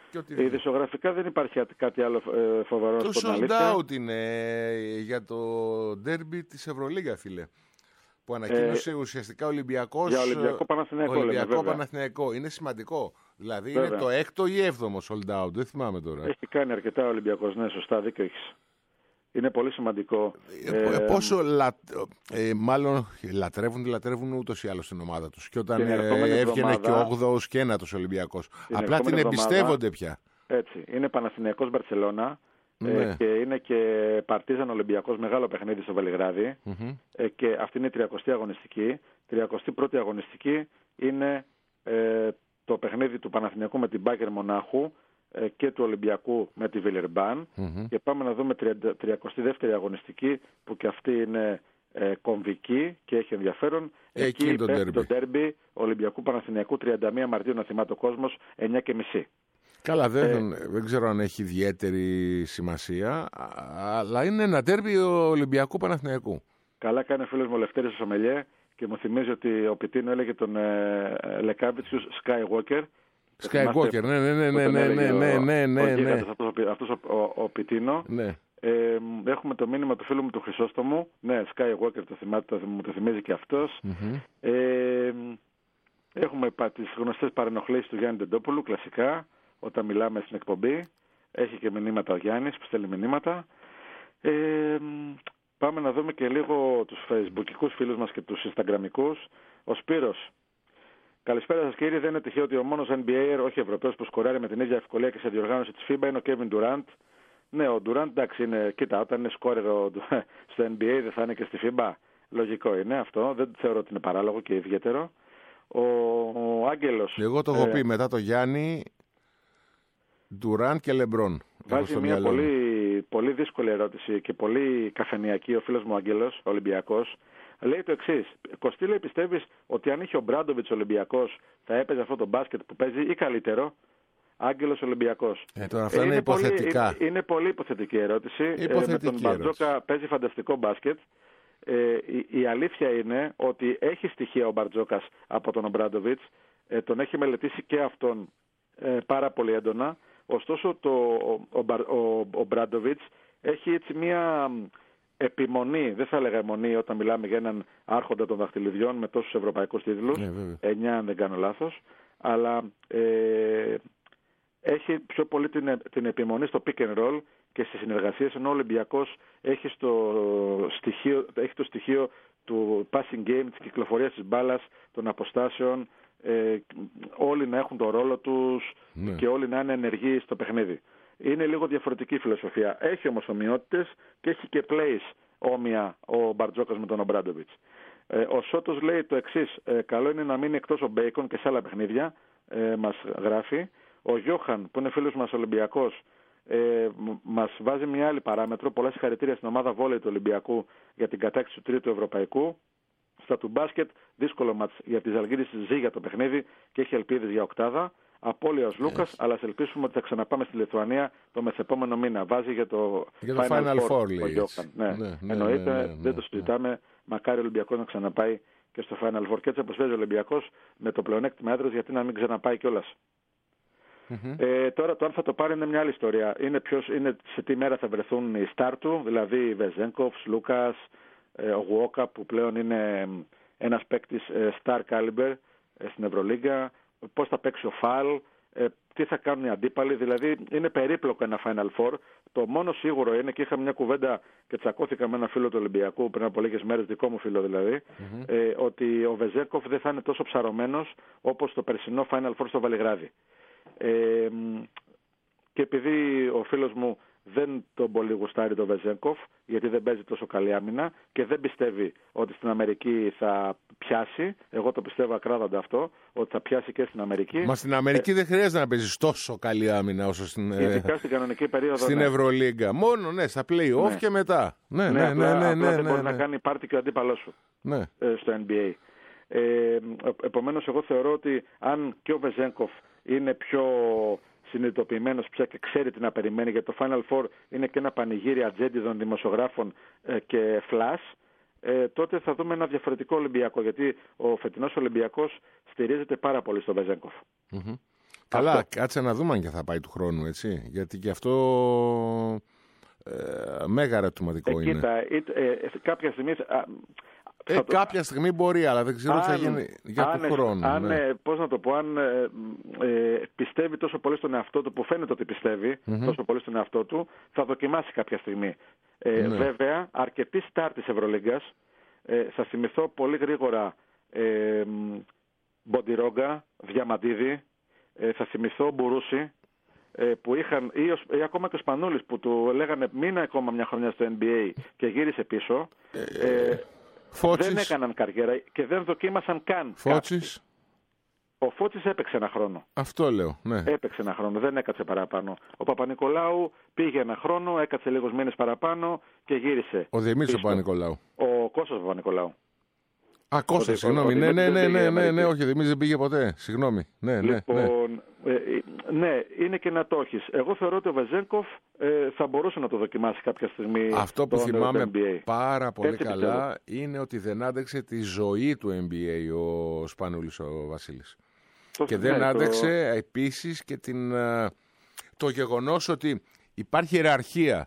Ειδησιογραφικά δεν υπάρχει κάτι άλλο φοβερό. Το sold out είναι για το ντέρμπι της Ευρωλίγκα, φίλε. Που ανακοίνωσε ουσιαστικά Ολυμπιακός. Για Ολυμπιακό Παναθηναϊκό. Είναι σημαντικό. Δηλαδή είναι το 6ο ή 7ο sold out. Δεν θυμάμαι τώρα. Έχει κάνει αρκετά ο Ολυμπιακός. Ναι, σωστά, δίκιο έχεις. Είναι πολύ σημαντικό. Πόσο μάλλον λατρεύουν ούτως ή άλλως την ομάδα τους. Και όταν έβγαινε και 8ος και 9ος Ολυμπιακός. Απλά την εμπιστεύονται πια. Έτσι. Είναι Παναθηναϊκός Μπαρσελόνα. Ναι. Και είναι και Παρτίζαν Ολυμπιακός, μεγάλο παιχνίδι στο Βελιγράδι. Και αυτή είναι η 30η αγωνιστική. 31η αγωνιστική είναι το παιχνίδι του Παναθηναϊκού με την Μπάκερ Μονάχου και του Ολυμπιακού με τη Βιλερμπάν. Και πάμε να δούμε 32η αγωνιστική, που και αυτή είναι κομβική και έχει ενδιαφέρον. Εκεί πέφτει το ντέρμπι Ολυμπιακού Παναθηναϊκού 31 Μαρτίου, να θυμάται ο κόσμος, 9:30. Καλά, δεν ξέρω αν έχει ιδιαίτερη σημασία, αλλά είναι ένα ντέρμπι Ολυμπιακού Παναθηναϊκού. Καλά κάνει ο φίλος μου ο Λευτέρης Σομελιέ και μου θυμίζει ότι ο Πιτίνο έλεγε τον Λεκάβιτσιους Skywalker. Skywalker, ναι. Αυτός ο Πιτίνο. Ναι. Έχουμε το μήνυμα του φίλου μου του Χρυσόστομου. Ναι, Skywalker μου το θυμίζει και αυτός. Έχουμε τις γνωστές παρενοχλήσεις του Γιάννη Ντεντόπουλου, κλασικά, όταν μιλάμε στην εκπομπή. Έχει και μηνύματα ο Γιάννης που στέλνει μηνύματα. Πάμε να δούμε και λίγο τους facebookικούς φίλους μας και τους instagramικούς. Ο Σπύρος. Καλησπέρα σας κύριε, δεν είναι τυχαίο ότι ο μόνος NBA, όχι Ευρωπαίος, που σκοράρει με την ίδια ευκολία και σε διοργάνωση της FIBA είναι ο Kevin Durant. Ναι, ο Durant, εντάξει, κοίτα, όταν είναι σκόρερ στο NBA δεν θα είναι και στη FIBA. Λογικό είναι αυτό, δεν θεωρώ ότι είναι παράλογο και ιδιαίτερο. Ο Άγγελος. Εγώ το έχω πει μετά το Γιάννη, Durant και LeBron. Βάζει μια πολύ δύσκολη ερώτηση και πολύ καφενειακή ο φίλος μου Άγγελος, Ολυμπιακός. Λέει το εξής. Κωστή, λέει, πιστεύεις ότι αν είχε ο Μπράντοβιτς Ολυμπιακός θα έπαιζε αυτό το μπάσκετ που παίζει ή καλύτερο? Άγγελος Ολυμπιακός. Τώρα αυτά είναι υποθετικά. Είναι πολύ υποθετική ερώτηση. Με τον Μπαρτζόκα παίζει φανταστικό μπάσκετ. Η αλήθεια είναι ότι έχει στοιχεία ο Μπαρτζόκας από τον Μπράντοβιτς. Τον έχει μελετήσει και αυτόν πάρα πολύ έντονα. Ωστόσο ο Μπράντοβιτς έχει έτσι μια επιμονή, δεν θα έλεγα αιμονή όταν μιλάμε για έναν άρχοντα των δαχτυλιδιών με τόσους ευρωπαϊκούς τίτλους, 9 αν δεν κάνω λάθος, αλλά έχει πιο πολύ την επιμονή στο pick and roll και στις συνεργασίες, ενώ ο Ολυμπιακός έχει το στοιχείο του passing game, της κυκλοφορίας της μπάλας, των αποστάσεων, όλοι να έχουν το ρόλο τους και όλοι να είναι ενεργοί στο παιχνίδι. Είναι λίγο διαφορετική φιλοσοφία. Έχει όμως ομοιότητες και έχει και plays όμοια ο Μπαρτζόκας με τον Ομπράντοβιτς. Ο Σότος λέει το εξής. Καλό είναι να μείνει εκτός ο Μπέικον και σε άλλα παιχνίδια, μας γράφει. Ο Γιώχαν, που είναι φίλος μας Ολυμπιακός, μας βάζει μια άλλη παράμετρο. Πολλά συγχαρητήρια στην ομάδα βόλεϊ του Ολυμπιακού για την κατάκτηση του τρίτου ευρωπαϊκού. Στα του μπάσκετ, δύσκολο μάτς για τη Ζαλγκίρις, ζει για το παιχνίδι και έχει ελπίδες για οκτάδα. Απώλειος Λούκας, αλλά ας ελπίσουμε ότι θα ξαναπάμε στη Λιθουανία το μεθεπόμενο μήνα. Βάζει για το Final Four ο Γιώχαν. Εννοείται, δεν το συζητάμε. Μακάρι ο Ολυμπιακός να ξαναπάει και στο Final Four. Και έτσι όπως παίζει ο Ολυμπιακός με το πλεονέκτημα έδρας, γιατί να μην ξαναπάει κιόλας. Τώρα το αν θα το πάρει είναι μια άλλη ιστορία. Είναι σε τι μέρα θα βρεθούν οι στάρ του, δηλαδή Βεζένκοφ, Λούκας, ο Γουόκα, που πλέον είναι ένας παίκτης star caliber στην Ευρωλίγκα, πώς θα παίξει ο Φαλ, τι θα κάνουν οι αντίπαλοι, δηλαδή είναι περίπλοκο ένα Final Four. Το μόνο σίγουρο είναι, και είχα μια κουβέντα και τσακώθηκα με ένα φίλο του Ολυμπιακού πριν από λίγες μέρες, δικό μου φίλο δηλαδή, ότι ο Βεζένκοφ δεν θα είναι τόσο ψαρωμένος όπως το περσινό Final Four στο Βελιγράδι. Και επειδή ο φίλος μου δεν τον πολύ γουστάρει τον Βεζένκοφ, γιατί δεν παίζει τόσο καλή άμυνα και δεν πιστεύει ότι στην Αμερική θα πιάσει. Εγώ το πιστεύω ακράδαντα αυτό, ότι θα πιάσει και στην Αμερική. Μα στην Αμερική δεν χρειάζεται να παίζει τόσο καλή άμυνα όσο ειδικά στην κανονική περίοδο. Στην Ευρωλίγκα. Μόνο στα play-off και μετά. Δεν μπορεί να κάνει πάρτι και ο αντίπαλός σου στο NBA. Επομένως, εγώ θεωρώ ότι αν και ο Βεζένκοφ είναι πιο συνειδητοποιημένος πια και ξέρει τι να περιμένει, γιατί το Final Four είναι και ένα πανηγύρι ατζέντιδων δημοσιογράφων και flash, τότε θα δούμε ένα διαφορετικό Ολυμπιακό, γιατί ο φετινός Ολυμπιακός στηρίζεται πάρα πολύ στο Βεζένκοφ. Καλά, Αυτό. κάτσε να δούμε αν και θα πάει του χρόνου, έτσι. Γιατί και αυτό μέγα ερωτηματικό είναι. Κοίτα, κάποια στιγμή... Κάποια στιγμή μπορεί, αλλά δεν ξέρω τι θα γίνει για του χρόνου. Πώς να το πω, αν πιστεύει τόσο πολύ στον εαυτό του, που φαίνεται ότι πιστεύει τόσο πολύ στον εαυτό του, θα δοκιμάσει κάποια στιγμή. Βέβαια, αρκετοί στάρ της Ευρωλίγκας, θα θυμηθώ πολύ γρήγορα Μποντιρόγκα, Διαμαντίδη, θα θυμηθώ Μπουρούση, που είχαν, ή ακόμα και ο Σπανούλης που του λέγανε μείνε ακόμα μια χρονιά στο NBA και γύρισε πίσω. Δεν έκαναν καριέρα και δεν δοκίμασαν καν. Φώτσης. Ο Φώτσης έπαιξε ένα χρόνο. Αυτό λέω, ναι. Έπαιξε ένα χρόνο, δεν έκατσε παραπάνω. Ο Παπα-Νικολάου πήγε ένα χρόνο, έκατσε λίγους μήνες παραπάνω και γύρισε. Ο Δημήτρης Παπα-Νικολάου. Ο Κώστας Παπα-Νικολάου. Α, Κώστας, συγγνώμη. Ναι, όχι, Δημήτρης δεν πήγε ποτέ. Συγγνώμη. Λοιπόν, ναι, είναι και να το έχεις. Εγώ θεωρώ ότι ο Βεζένκοφ θα μπορούσε να το δοκιμάσει κάποια στιγμή. Αυτό που θυμάμαι πάρα πολύ Έτσι καλά είναι ότι δεν άντεξε τη ζωή του NBA ο Σπανούλης ο Βασίλης. Και δεν άντεξε επίσης και το γεγονός ότι υπάρχει ιεραρχία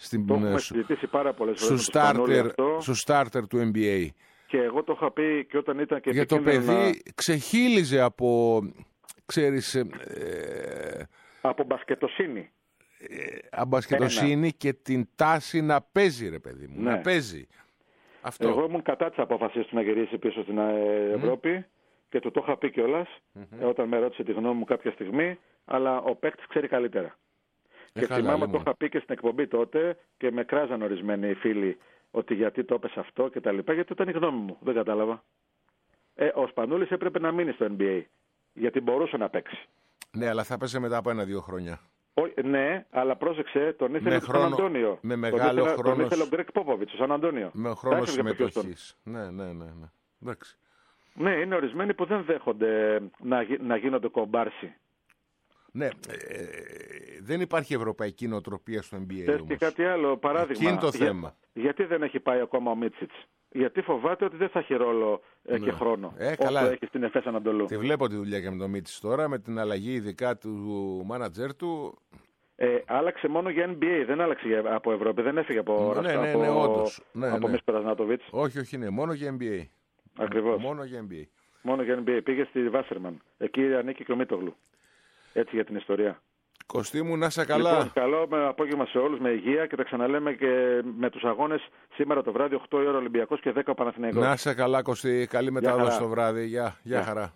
στο starter του NBA. Και εγώ το είχα πει και όταν ήταν και για το παιδί ξεχύλιζε από, ξέρεις... από μπασκετοσύνη. Αμπασκετοσύνη και την τάση να παίζει, ρε παιδί μου. Ναι. Να παίζει. Αυτό. Εγώ ήμουν κατά της απόφασης του να γυρίσει πίσω στην Ευρώπη και του το είχα πει κιόλας όταν με ρώτησε τη γνώμη μου κάποια στιγμή, αλλά ο παίκτης ξέρει καλύτερα. Και θυμάμαι το είχα πει και στην εκπομπή τότε και με κράζαν ορισμένοι φίλοι ότι γιατί το έπεσε αυτό και τα λοιπά, γιατί ήταν η γνώμη μου. Δεν κατάλαβα. Ο Σπανούλης έπρεπε να μείνει στο NBA, γιατί μπορούσε να παίξει. Ναι, αλλά θα πέσει μετά από 1-2 χρόνια. Ναι, αλλά πρόσεξε, τον ήθελε ο Σαν Αντώνιο. Με μεγάλο χρόνο. Τον ήθελε ο Γκρέκ Πόποβιτς, ο Σαν Αντώνιο. Με χρόνο συμμετοχής. Ναι. Εντάξει. Ναι, είναι ορισμένοι που δεν δέχονται να γίνονται κομπάρσι. Ναι, δεν υπάρχει ευρωπαϊκή νοοτροπία στο NBA όμως. Και κάτι άλλο, παράδειγμα. Εκεί είναι το θέμα. Γιατί δεν έχει πάει ακόμα ο Μίτσιτς? Γιατί φοβάται ότι δεν θα έχει ρόλο και χρόνο όσο έχει στην Εφές Ανατολού. Τη βλέπω τη δουλειά και με τον Μίτσιτς τώρα, με την αλλαγή ειδικά του μάνατζερ του. Άλλαξε μόνο για NBA, δεν άλλαξε από Ευρώπη, δεν έφυγε από από Μίσπερας Νάτοβιτς. Όχι, ναι, μόνο για NBA. Ακριβώς. Μόνο για NBA. Μόνο για NBA. Πήγε στη Βάσερμαν. Εκεί ανήκει και ο Μίτογλου. Έτσι για την ιστορία. Κωστή μου, να είσαι καλά. Λοιπόν, καλό απόγευμα σε όλους, με υγεία και τα ξαναλέμε και με τους αγώνες σήμερα το βράδυ, 8 η ώρα Ολυμπιακός και 10 ο Παναθηναϊκός. Να είσαι καλά, Κωστή. Καλή μετάδοση το βράδυ. Γεια χαρά.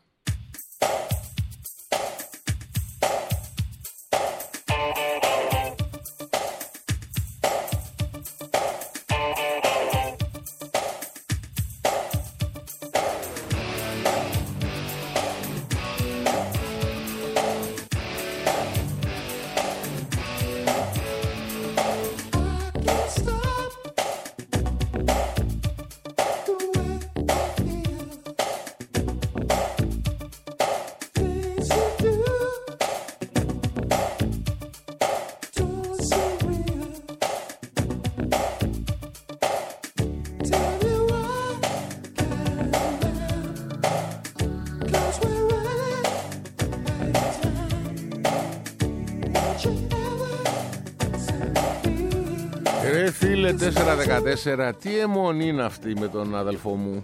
Ρε φίλε 414, τι αιμονή είναι αυτή με τον αδελφό μου?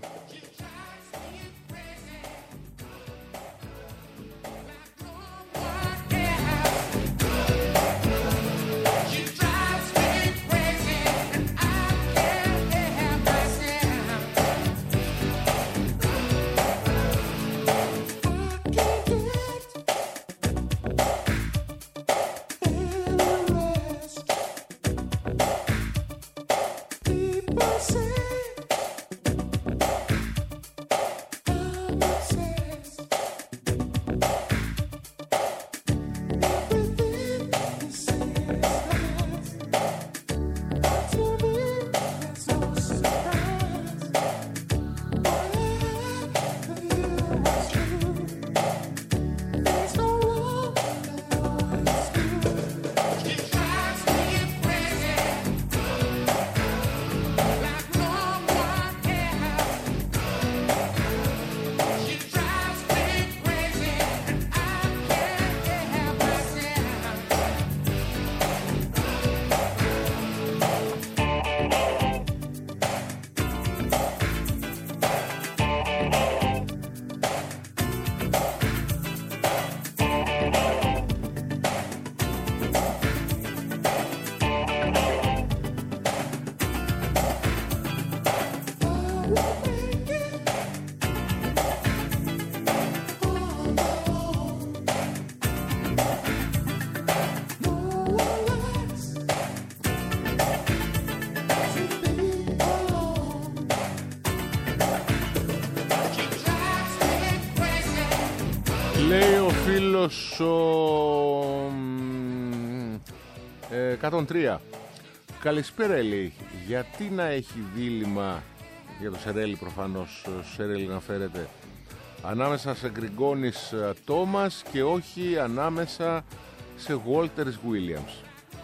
Λέει ο φίλος 103. Καλησπέρα, λέει. Γιατί να έχει δίλημμα για το Σερέλι, προφανώς Σερέλι να φέρετε, ανάμεσα σε Γκριγκόνης Τόμας και όχι ανάμεσα σε Γόλτερς Γουίλιαμς?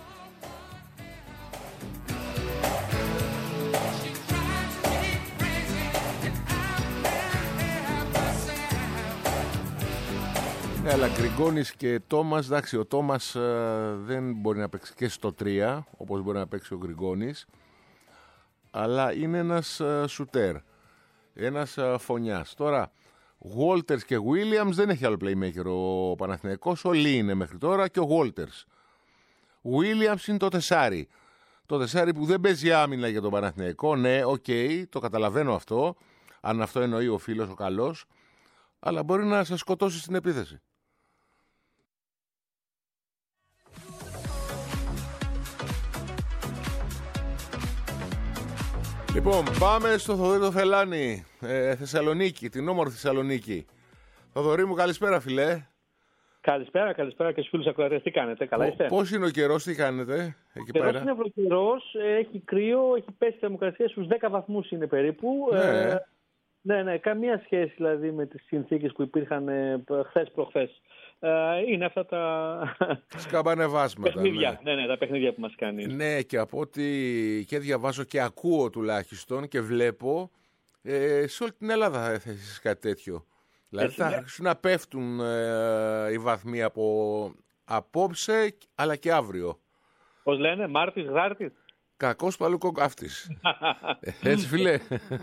Αλλά Γκριγκόνης και Τόμας, εντάξει, ο Τόμας δεν μπορεί να παίξει και στο 3 όπως μπορεί να παίξει ο Γκριγκόνης, αλλά είναι ένας σουτέρ, ένας φωνιάς. Τώρα, Γόλτερς και Γουίλιαμς δεν έχει άλλο playmaker ο Παναθηναϊκός, ο Λί είναι μέχρι τώρα και ο Γόλτερς. Γουίλιαμς είναι το τεσάρι. Το τεσάρι που δεν παίζει άμυνα για τον Παναθηναϊκό, ναι, οκ, το καταλαβαίνω αυτό, αν αυτό εννοεί ο φίλος ο καλός, αλλά μπορεί να σας σκοτώσει στην επίθεση. Λοιπόν, πάμε στο Θοδωρή το Φελάνη, Θεσσαλονίκη, την όμορφη Θεσσαλονίκη. Θοδωρή μου, καλησπέρα, φιλέ. Καλησπέρα και στους φίλους ακροατές. Τι κάνετε, καλά είστε? Πώς είναι ο καιρός, τι κάνετε εκεί πέρα? Είναι ευρωκαιρός, έχει κρύο, έχει πέσει η θερμοκρασία στους 10 βαθμούς είναι περίπου. Ναι, καμία σχέση δηλαδή με τις συνθήκες που υπήρχαν χθες προχθές. Είναι αυτά τα σκαμπανεβάσματα. Παιχνίδια. Ναι, τα παιχνίδια που μας κάνει. Ναι, και από ό,τι και διαβάζω και ακούω τουλάχιστον και βλέπω, σε όλη την Ελλάδα θα θέσεις κάτι τέτοιο. Δηλαδή θα αρχίσουν να πέφτουν οι βαθμοί από απόψε αλλά και αύριο. Πώς λένε, Μάρτης, Γάρτης. Κακός παλούκο καύτης. Έτσι, φίλε.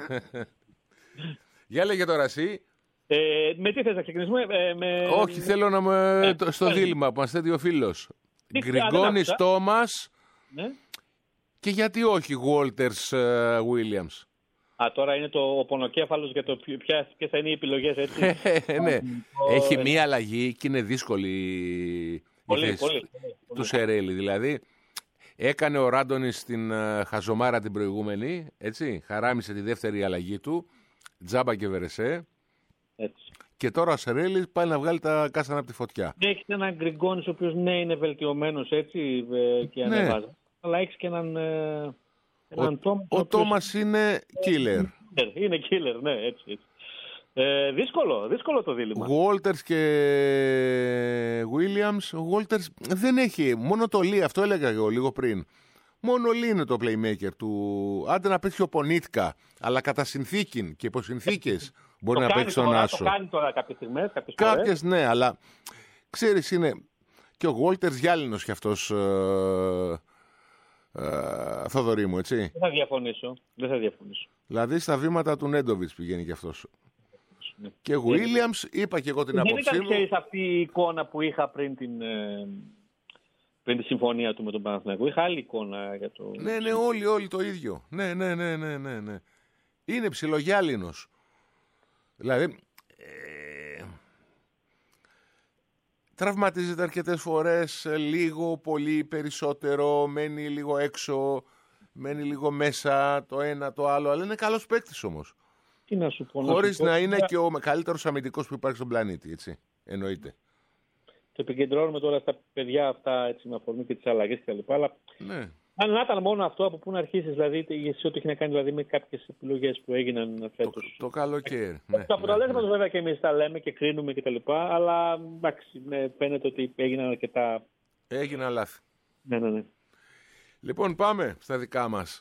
Για λέγε τώρα εσύ. Με τι θες να ξεκινήσουμε? Όχι, θέλω να με στο δίλημμα που μας θέτει ο φίλος. Γκριγκόνης Τόμας, ναι. Και γιατί όχι Γόλτερς Γουίλιαμς? Τώρα είναι ο πονοκέφαλος για το ποιες θα είναι οι επιλογές, έτσι. Ναι. Έχει μία αλλαγή και είναι δύσκολη η θέση του Σερέλι. Δηλαδή, έκανε ο Ράντονης την χαζομάρα την προηγούμενη, έτσι, χαράμισε τη δεύτερη αλλαγή του, Τζάμπα και Βερεσέ. Έτσι. Και τώρα ο Σερέλι πάει να βγάλει τα κάστανα από τη φωτιά. Έχει έναν Γκριγκόνης ο οποίος ναι είναι βελτιωμένος έτσι και ανεβάζει. Αλλά έχει και έναν Τόμας. Ο Τόμας είναι killer. Είναι killer, ναι, έτσι. Δύσκολο το δίλημμα. Γόλτερς και Γουίλιαμς. Ο Γόλτερς δεν έχει, μόνο το Λί, αυτό έλεγα εγώ λίγο πριν. Μόνο ο Λί είναι το playmaker του. Άντε να παίξει ο Πονίτκα, αλλά κατά συνθήκη και υπό συνθήκες μπορεί να παίξει τον Άσο. Το κάνει τώρα κάποιες στιγμές. Κάποιες ναι, αλλά ξέρεις είναι και ο Γόλτερς γυάλινος κι αυτός, Θοδωρή μου, έτσι. Δεν θα διαφωνήσω. Δηλαδή στα βήματα του Νέντοβιτς πηγαίνει κι αυτός. Και Γουίλιαμς, είπα και εγώ την άποψή μου. Δεν ήταν, ξέρεις, αυτή η εικόνα που είχα πριν τη συμφωνία του με τον Παναθηναϊκό. Είχα άλλη εικόνα για το... Ναι, όλοι το ίδιο. Ναι. Είναι ψιλογιάλινος. Δηλαδή, τραυματίζεται αρκετές φορές, λίγο, πολύ, περισσότερο, μένει λίγο έξω, μένει λίγο μέσα, το ένα, το άλλο, αλλά είναι καλός παίκτης όμως. Τι να σου πω, χωρίς να είναι και ο καλύτερος αμυντικός που υπάρχει στον πλανήτη, έτσι, εννοείται. Το επικεντρώνουμε τώρα στα παιδιά αυτά, έτσι, με αφορμή και τις αλλαγές και τα λοιπά, αλλά ναι. Αν ήταν μόνο αυτό, από πού να αρχίσεις, δηλαδή, εσύ ό,τι έχει να κάνει δηλαδή, με κάποιες επιλογές που έγιναν φέτος. Το καλοκαίρι. Ναι, τα αποτελέσματα βέβαια και εμείς τα λέμε και κρίνουμε κτλ. Αλλά εντάξει, φαίνεται ότι έγιναν αρκετά. Έγιναν λάθη. Ναι. Λοιπόν, πάμε στα δικά μας.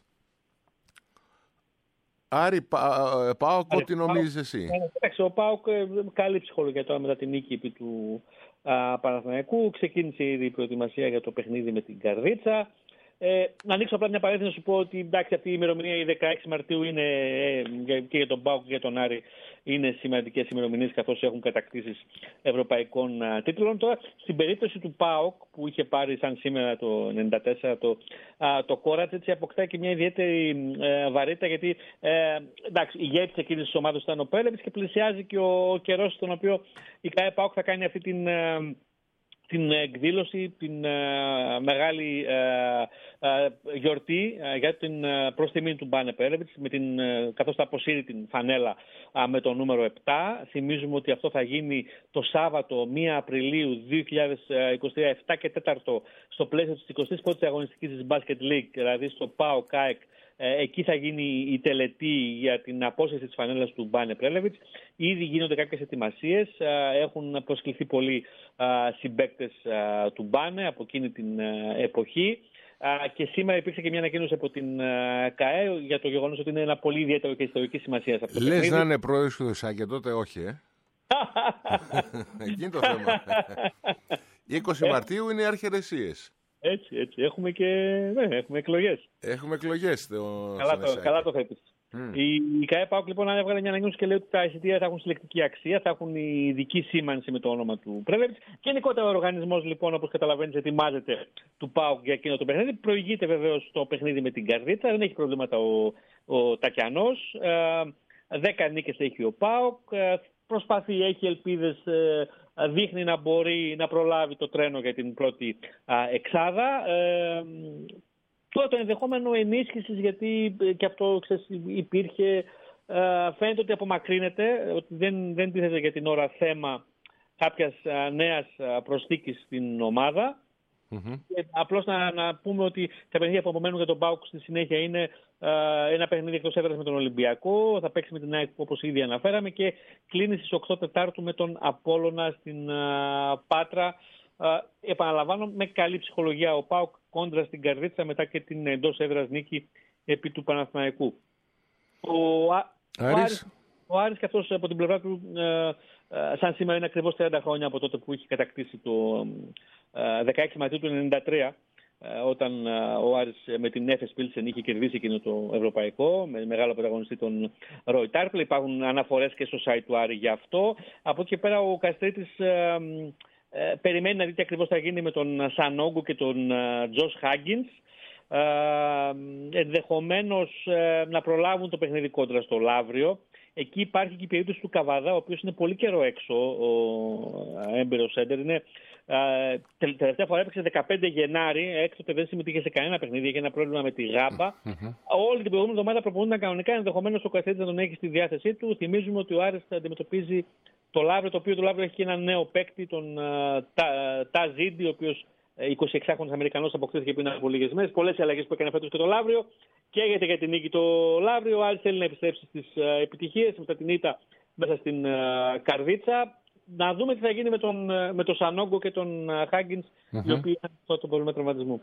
Άρη, ΠΑΟΚ, τι νομίζεις εσύ? Εντάξει, ο ΠΑΟΚ καλή ψυχολογία τώρα μετά την νίκη επί του Παναθηναϊκού. Ξεκίνησε ήδη η προετοιμασία για το παιχνίδι με την Καρδίτσα. Να ανοίξω απλά μια παρένθεση να σου πω ότι εντάξει, αυτή η ημερομηνία η 16 Μαρτίου είναι και για τον ΠΑΟΚ και για τον Άρη είναι σημαντικές ημερομηνίες, καθώς έχουν κατακτήσεις ευρωπαϊκών τίτλων. Τώρα, στην περίπτωση του ΠΑΟΚ που είχε πάρει σαν σήμερα το 1994 το Κόρατς, έτσι αποκτάει και μια ιδιαίτερη βαρύτητα, γιατί εντάξει, ηγέτης εκείνης της ομάδας ήταν ο Πρέλεβιτς και πλησιάζει και ο καιρός στον οποίο η ΚΑΕ ΠΑΟΚ θα κάνει αυτή την εκδήλωση, την μεγάλη γιορτή για την προστιμή του Μπάνε Πρέλεβιτς, καθώς θα αποσύρει την φανέλα με το νούμερο 7. Θυμίζουμε ότι αυτό θα γίνει το Σάββατο 1 Απριλίου 2023, 7 και 4, στο πλαίσιο της 21ης αγωνιστικής της Basket League, δηλαδή στο ΠΑΟΚ ΑΕΚ. Εκεί θα γίνει η τελετή για την απόσυρση της φανέλας του Μπάνε Πρέλεβιτς. Ήδη γίνονται κάποιες ετοιμασίες. Έχουν προσκληθεί πολλοί συμπαίκτες του Μπάνε από εκείνη την εποχή. Και σήμερα υπήρξε και μια ανακοίνωση από την ΚΑΕ για το γεγονός ότι είναι ένα πολύ ιδιαίτερο και ιστορική σημασία. Λες να είναι πρόεδρος του ΔΣΑΚ και τότε όχι, Εκείνη το θέμα. 20 Μαρτίου είναι οι αρχαιρεσίες. Έτσι. Έχουμε εκλογές. Έχουμε εκλογές. Καλά το θέτεις. Η ΚΑΕ ΠΑΟΚ λοιπόν έβγαλε μια ανακοίνωση και λέει ότι τα εισιτήρια θα έχουν συλλεκτική αξία, θα έχουν ειδική σήμανση με το όνομα του Πρέλεβιτς. Γενικότερα ο οργανισμός λοιπόν, όπως καταλαβαίνεις, ετοιμάζεται του ΠΑΟΚ για εκείνο το παιχνίδι. Προηγείται βεβαίως το παιχνίδι με την Καρδίτσα, δεν έχει προβλήματα ο Τακιανός. 10 νίκες έχει ο ΠΑΟΚ. Προσπαθεί, έχει ελπίδες, δείχνει να μπορεί να προλάβει το τρένο για την πρώτη εξάδα. Τώρα το ενδεχόμενο ενίσχυσης, γιατί και αυτό υπήρχε, φαίνεται ότι απομακρύνεται, ότι δεν τίθεται για την ώρα θέμα κάποιας νέας προσθήκης στην ομάδα. Απλώς να πούμε ότι τα παιχνίδια που απομένουν για τον ΠΑΟΚ στη συνέχεια είναι ένα παιχνίδι εκτός έδρας με τον Ολυμπιακό, θα παίξει με την ΑΕΚ όπως ήδη αναφέραμε και κλείνει στις 8 Τετάρτου με τον Απόλλωνα στην Πάτρα. Επαναλαμβάνω, με καλή ψυχολογία ο ΠΑΟΚ κόντρα στην Καρδίτσα μετά και την εντός έδρας νίκη επί του Παναθηναϊκού. Ο Άρης και αυτός από την πλευρά του σαν σήμερα είναι ακριβώς 30 χρόνια από τότε που είχε κατακτήσει το 16 Μαρτίου του 1993, όταν ο Άρης με την Έφες Πίλσεν είχε κερδίσει εκείνο το ευρωπαϊκό με μεγάλο πρωταγωνιστή τον Ρόι Τάρπλε. Υπάρχουν αναφορές και στο site του Άρη γι' αυτό. Από εκεί και πέρα ο Καστρίτης περιμένει να δει τι ακριβώς θα γίνει με τον Σανόγκο και τον Τζος Χάγκινς. Ενδεχομένως να προλάβουν το παιχνίδι κόντρα στο Λαύριο. Εκεί υπάρχει και η περίπτωση του Καβαδά, ο οποίος είναι πολύ καιρό έξω, ο έμπειρος σέντερ. Τελευταία φορά έπαιξε 15 Γενάρη, έκτοτε δεν συμμετείχε σε κανένα παιχνίδι, είχε ένα πρόβλημα με τη γάμπα. Όλη την προηγούμενη εβδομάδα προπονούνταν κανονικά, ενδεχομένως ο Καστρίτης να τον έχει στη διάθεσή του. Θυμίζουμε ότι ο Άρης αντιμετωπίζει το Λαύριο, το οποίο το Λαύριο έχει και ένα νέο παίκτη, τον Ταζίντι, ο οποίος 26χρονος Αμερικανός αποκτήθηκε πριν από λίγες μέρες. Πολλές αλλαγές που έκανε φέτος και το Λαύριο. Καίγεται για την νίκη το Λαύριο. Ο Άρης θέλει να επιστρέψει στις επιτυχίες μετά την ήττα μέσα στην Καρδίτσα. Να δούμε τι θα γίνει με τον Σανόγκο και τον Χάγκινς, οι οποίοι είχαν αυτό πρόβλημα τραυματισμού.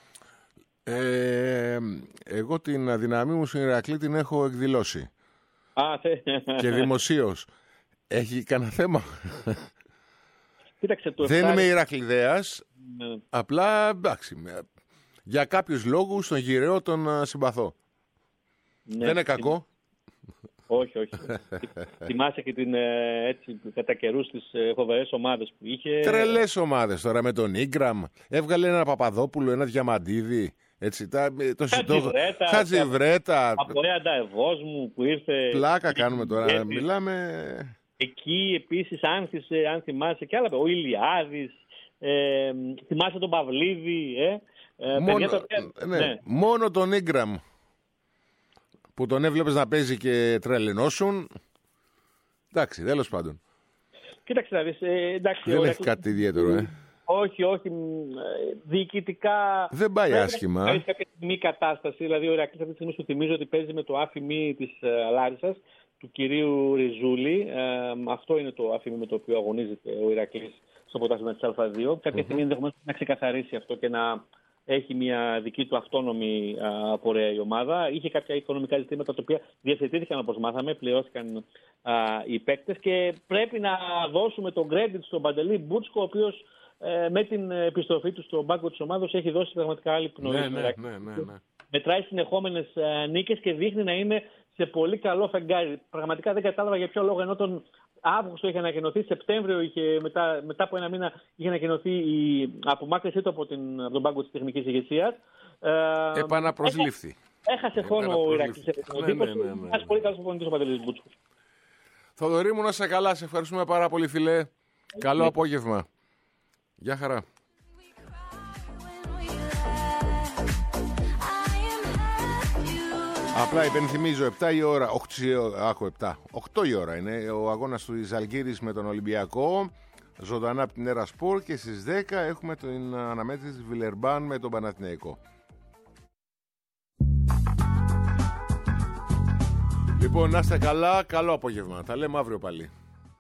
Εγώ την αδυναμή μου στην Ηρακλή την έχω εκδηλώσει. Και δημοσίως. Έχει κανένα θέμα? Κοίταξε, δεν είμαι Ηρακλειδέας. Απλά εντάξει. Για κάποιους λόγους τον γυραιό τον συμπαθώ. Δεν είναι κακό. Όχι. Θυμάσαι και την έτσι κατά καιρούς τις φοβερές ομάδες που είχε. Τρελές ομάδες τώρα με τον Ίγκραμ. Έβγαλε ένα Παπαδόπουλο, ένα Διαμαντίδη. Έτσι, Χατζιβρέτα. Από Ανταεβός μου που ήρθε. Πλάκα κάνουμε τώρα. Μιλάμε. Εκεί επίσης άνθησε, αν θυμάσαι, και άλλα. Ο Ηλιάδης. Θυμάσαι τον Παυλίδη. Μόνο τον Ίγκραμ που τον έβλεπες να παίζει και τρελαινόσουν. Εντάξει, τέλος πάντων. Κοίταξε να δεις. Δεν έχει κάτι ιδιαίτερο, Όχι. Διοικητικά. Δεν πάει άσχημα. Έχει κάποια μη κατάσταση. Δηλαδή, ο Ηρακλής αυτή τη στιγμή σου θυμίζω ότι παίζει με το άφημί της Λάρισσας, του κυρίου Ριζούλη. Αυτό είναι το άφημί με το οποίο αγωνίζεται ο Ηρακλής στο πρωτάθλημα της Α2. Κάποια στιγμή ενδεχομένως να ξεκαθαρίσει αυτό και να έχει μια δική του αυτόνομη πορεία η ομάδα. Είχε κάποια οικονομικά ζητήματα τα οποία διευθετήθηκαν όπως μάθαμε, πληρώθηκαν οι παίκτες και πρέπει να δώσουμε τον credit στον Παντελή Μπούτσκο, ο οποίος με την επιστροφή του στον πάγκο της ομάδας έχει δώσει πραγματικά άλλη πνοή. Ναι. Μετράει συνεχόμενες νίκες και δείχνει να είναι σε πολύ καλό φεγγάρι. Πραγματικά δεν κατάλαβα για ποιο λόγο, ενώ τον Αύγουστο είχε ανακοινωθεί, Σεπτέμβριο μετά από ένα μήνα είχε ανακοινωθεί η απομάκρυνσή του από τον πάγκο της τεχνικής ηγεσίας. Επαναπροσλήφθη. Έχασε χρόνο ο Ηρακλής. Ένας πολύ καλός προπονητής ο Παντελής Μπούτσικος. Θοδωρή μου, να είσαι καλά. Σε ευχαριστούμε πάρα πολύ, φιλέ. Καλό απόγευμα. Γεια χαρά. Απλά υπενθυμίζω, 7 η ώρα, 8 η ώρα είναι ο αγώνας του Ζαλγκίρις με τον Ολυμπιακό, ζωντανά από την Έρα Σπορ, και στις 10 έχουμε την αναμέτρηση της Βιλερμπάν με τον Παναθηναϊκό. Λοιπόν, να είστε καλά, καλό απόγευμα. Τα λέμε αύριο πάλι.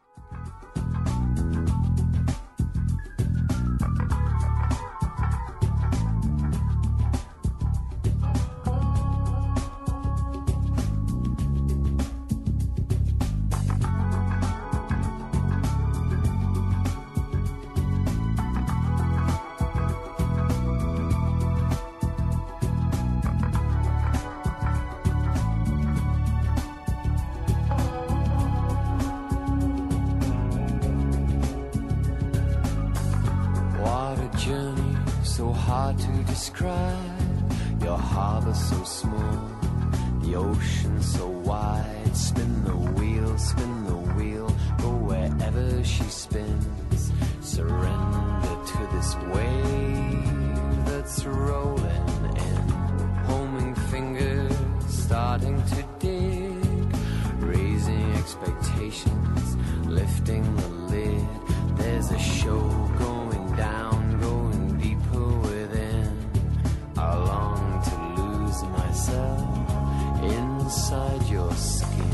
Your harbor so small, the ocean so wide. Spin the wheel, go wherever she spins. Surrender to this wave that's rolling in. Homing fingers starting to dig, raising expectations, lifting the lid. There's a show going down, going deeper within. I long to lose myself inside your skin.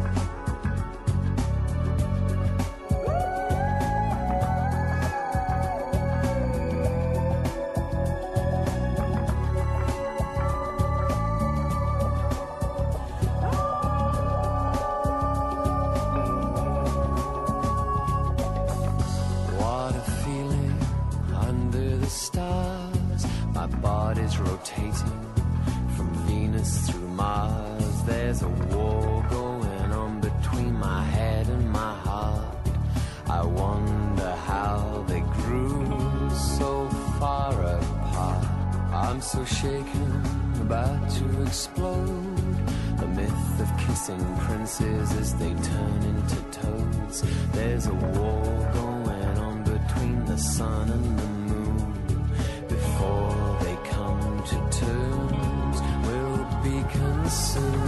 What a feeling under the stars. My body's rotating from Venus through Mars. There's a war going on between my head and my heart. I wonder how they grew so far apart. I'm so shaken, about to explode. The myth of kissing princes as they turn into toads. There's a war going on between the sun and the moon. Before they come to terms, we'll be consumed.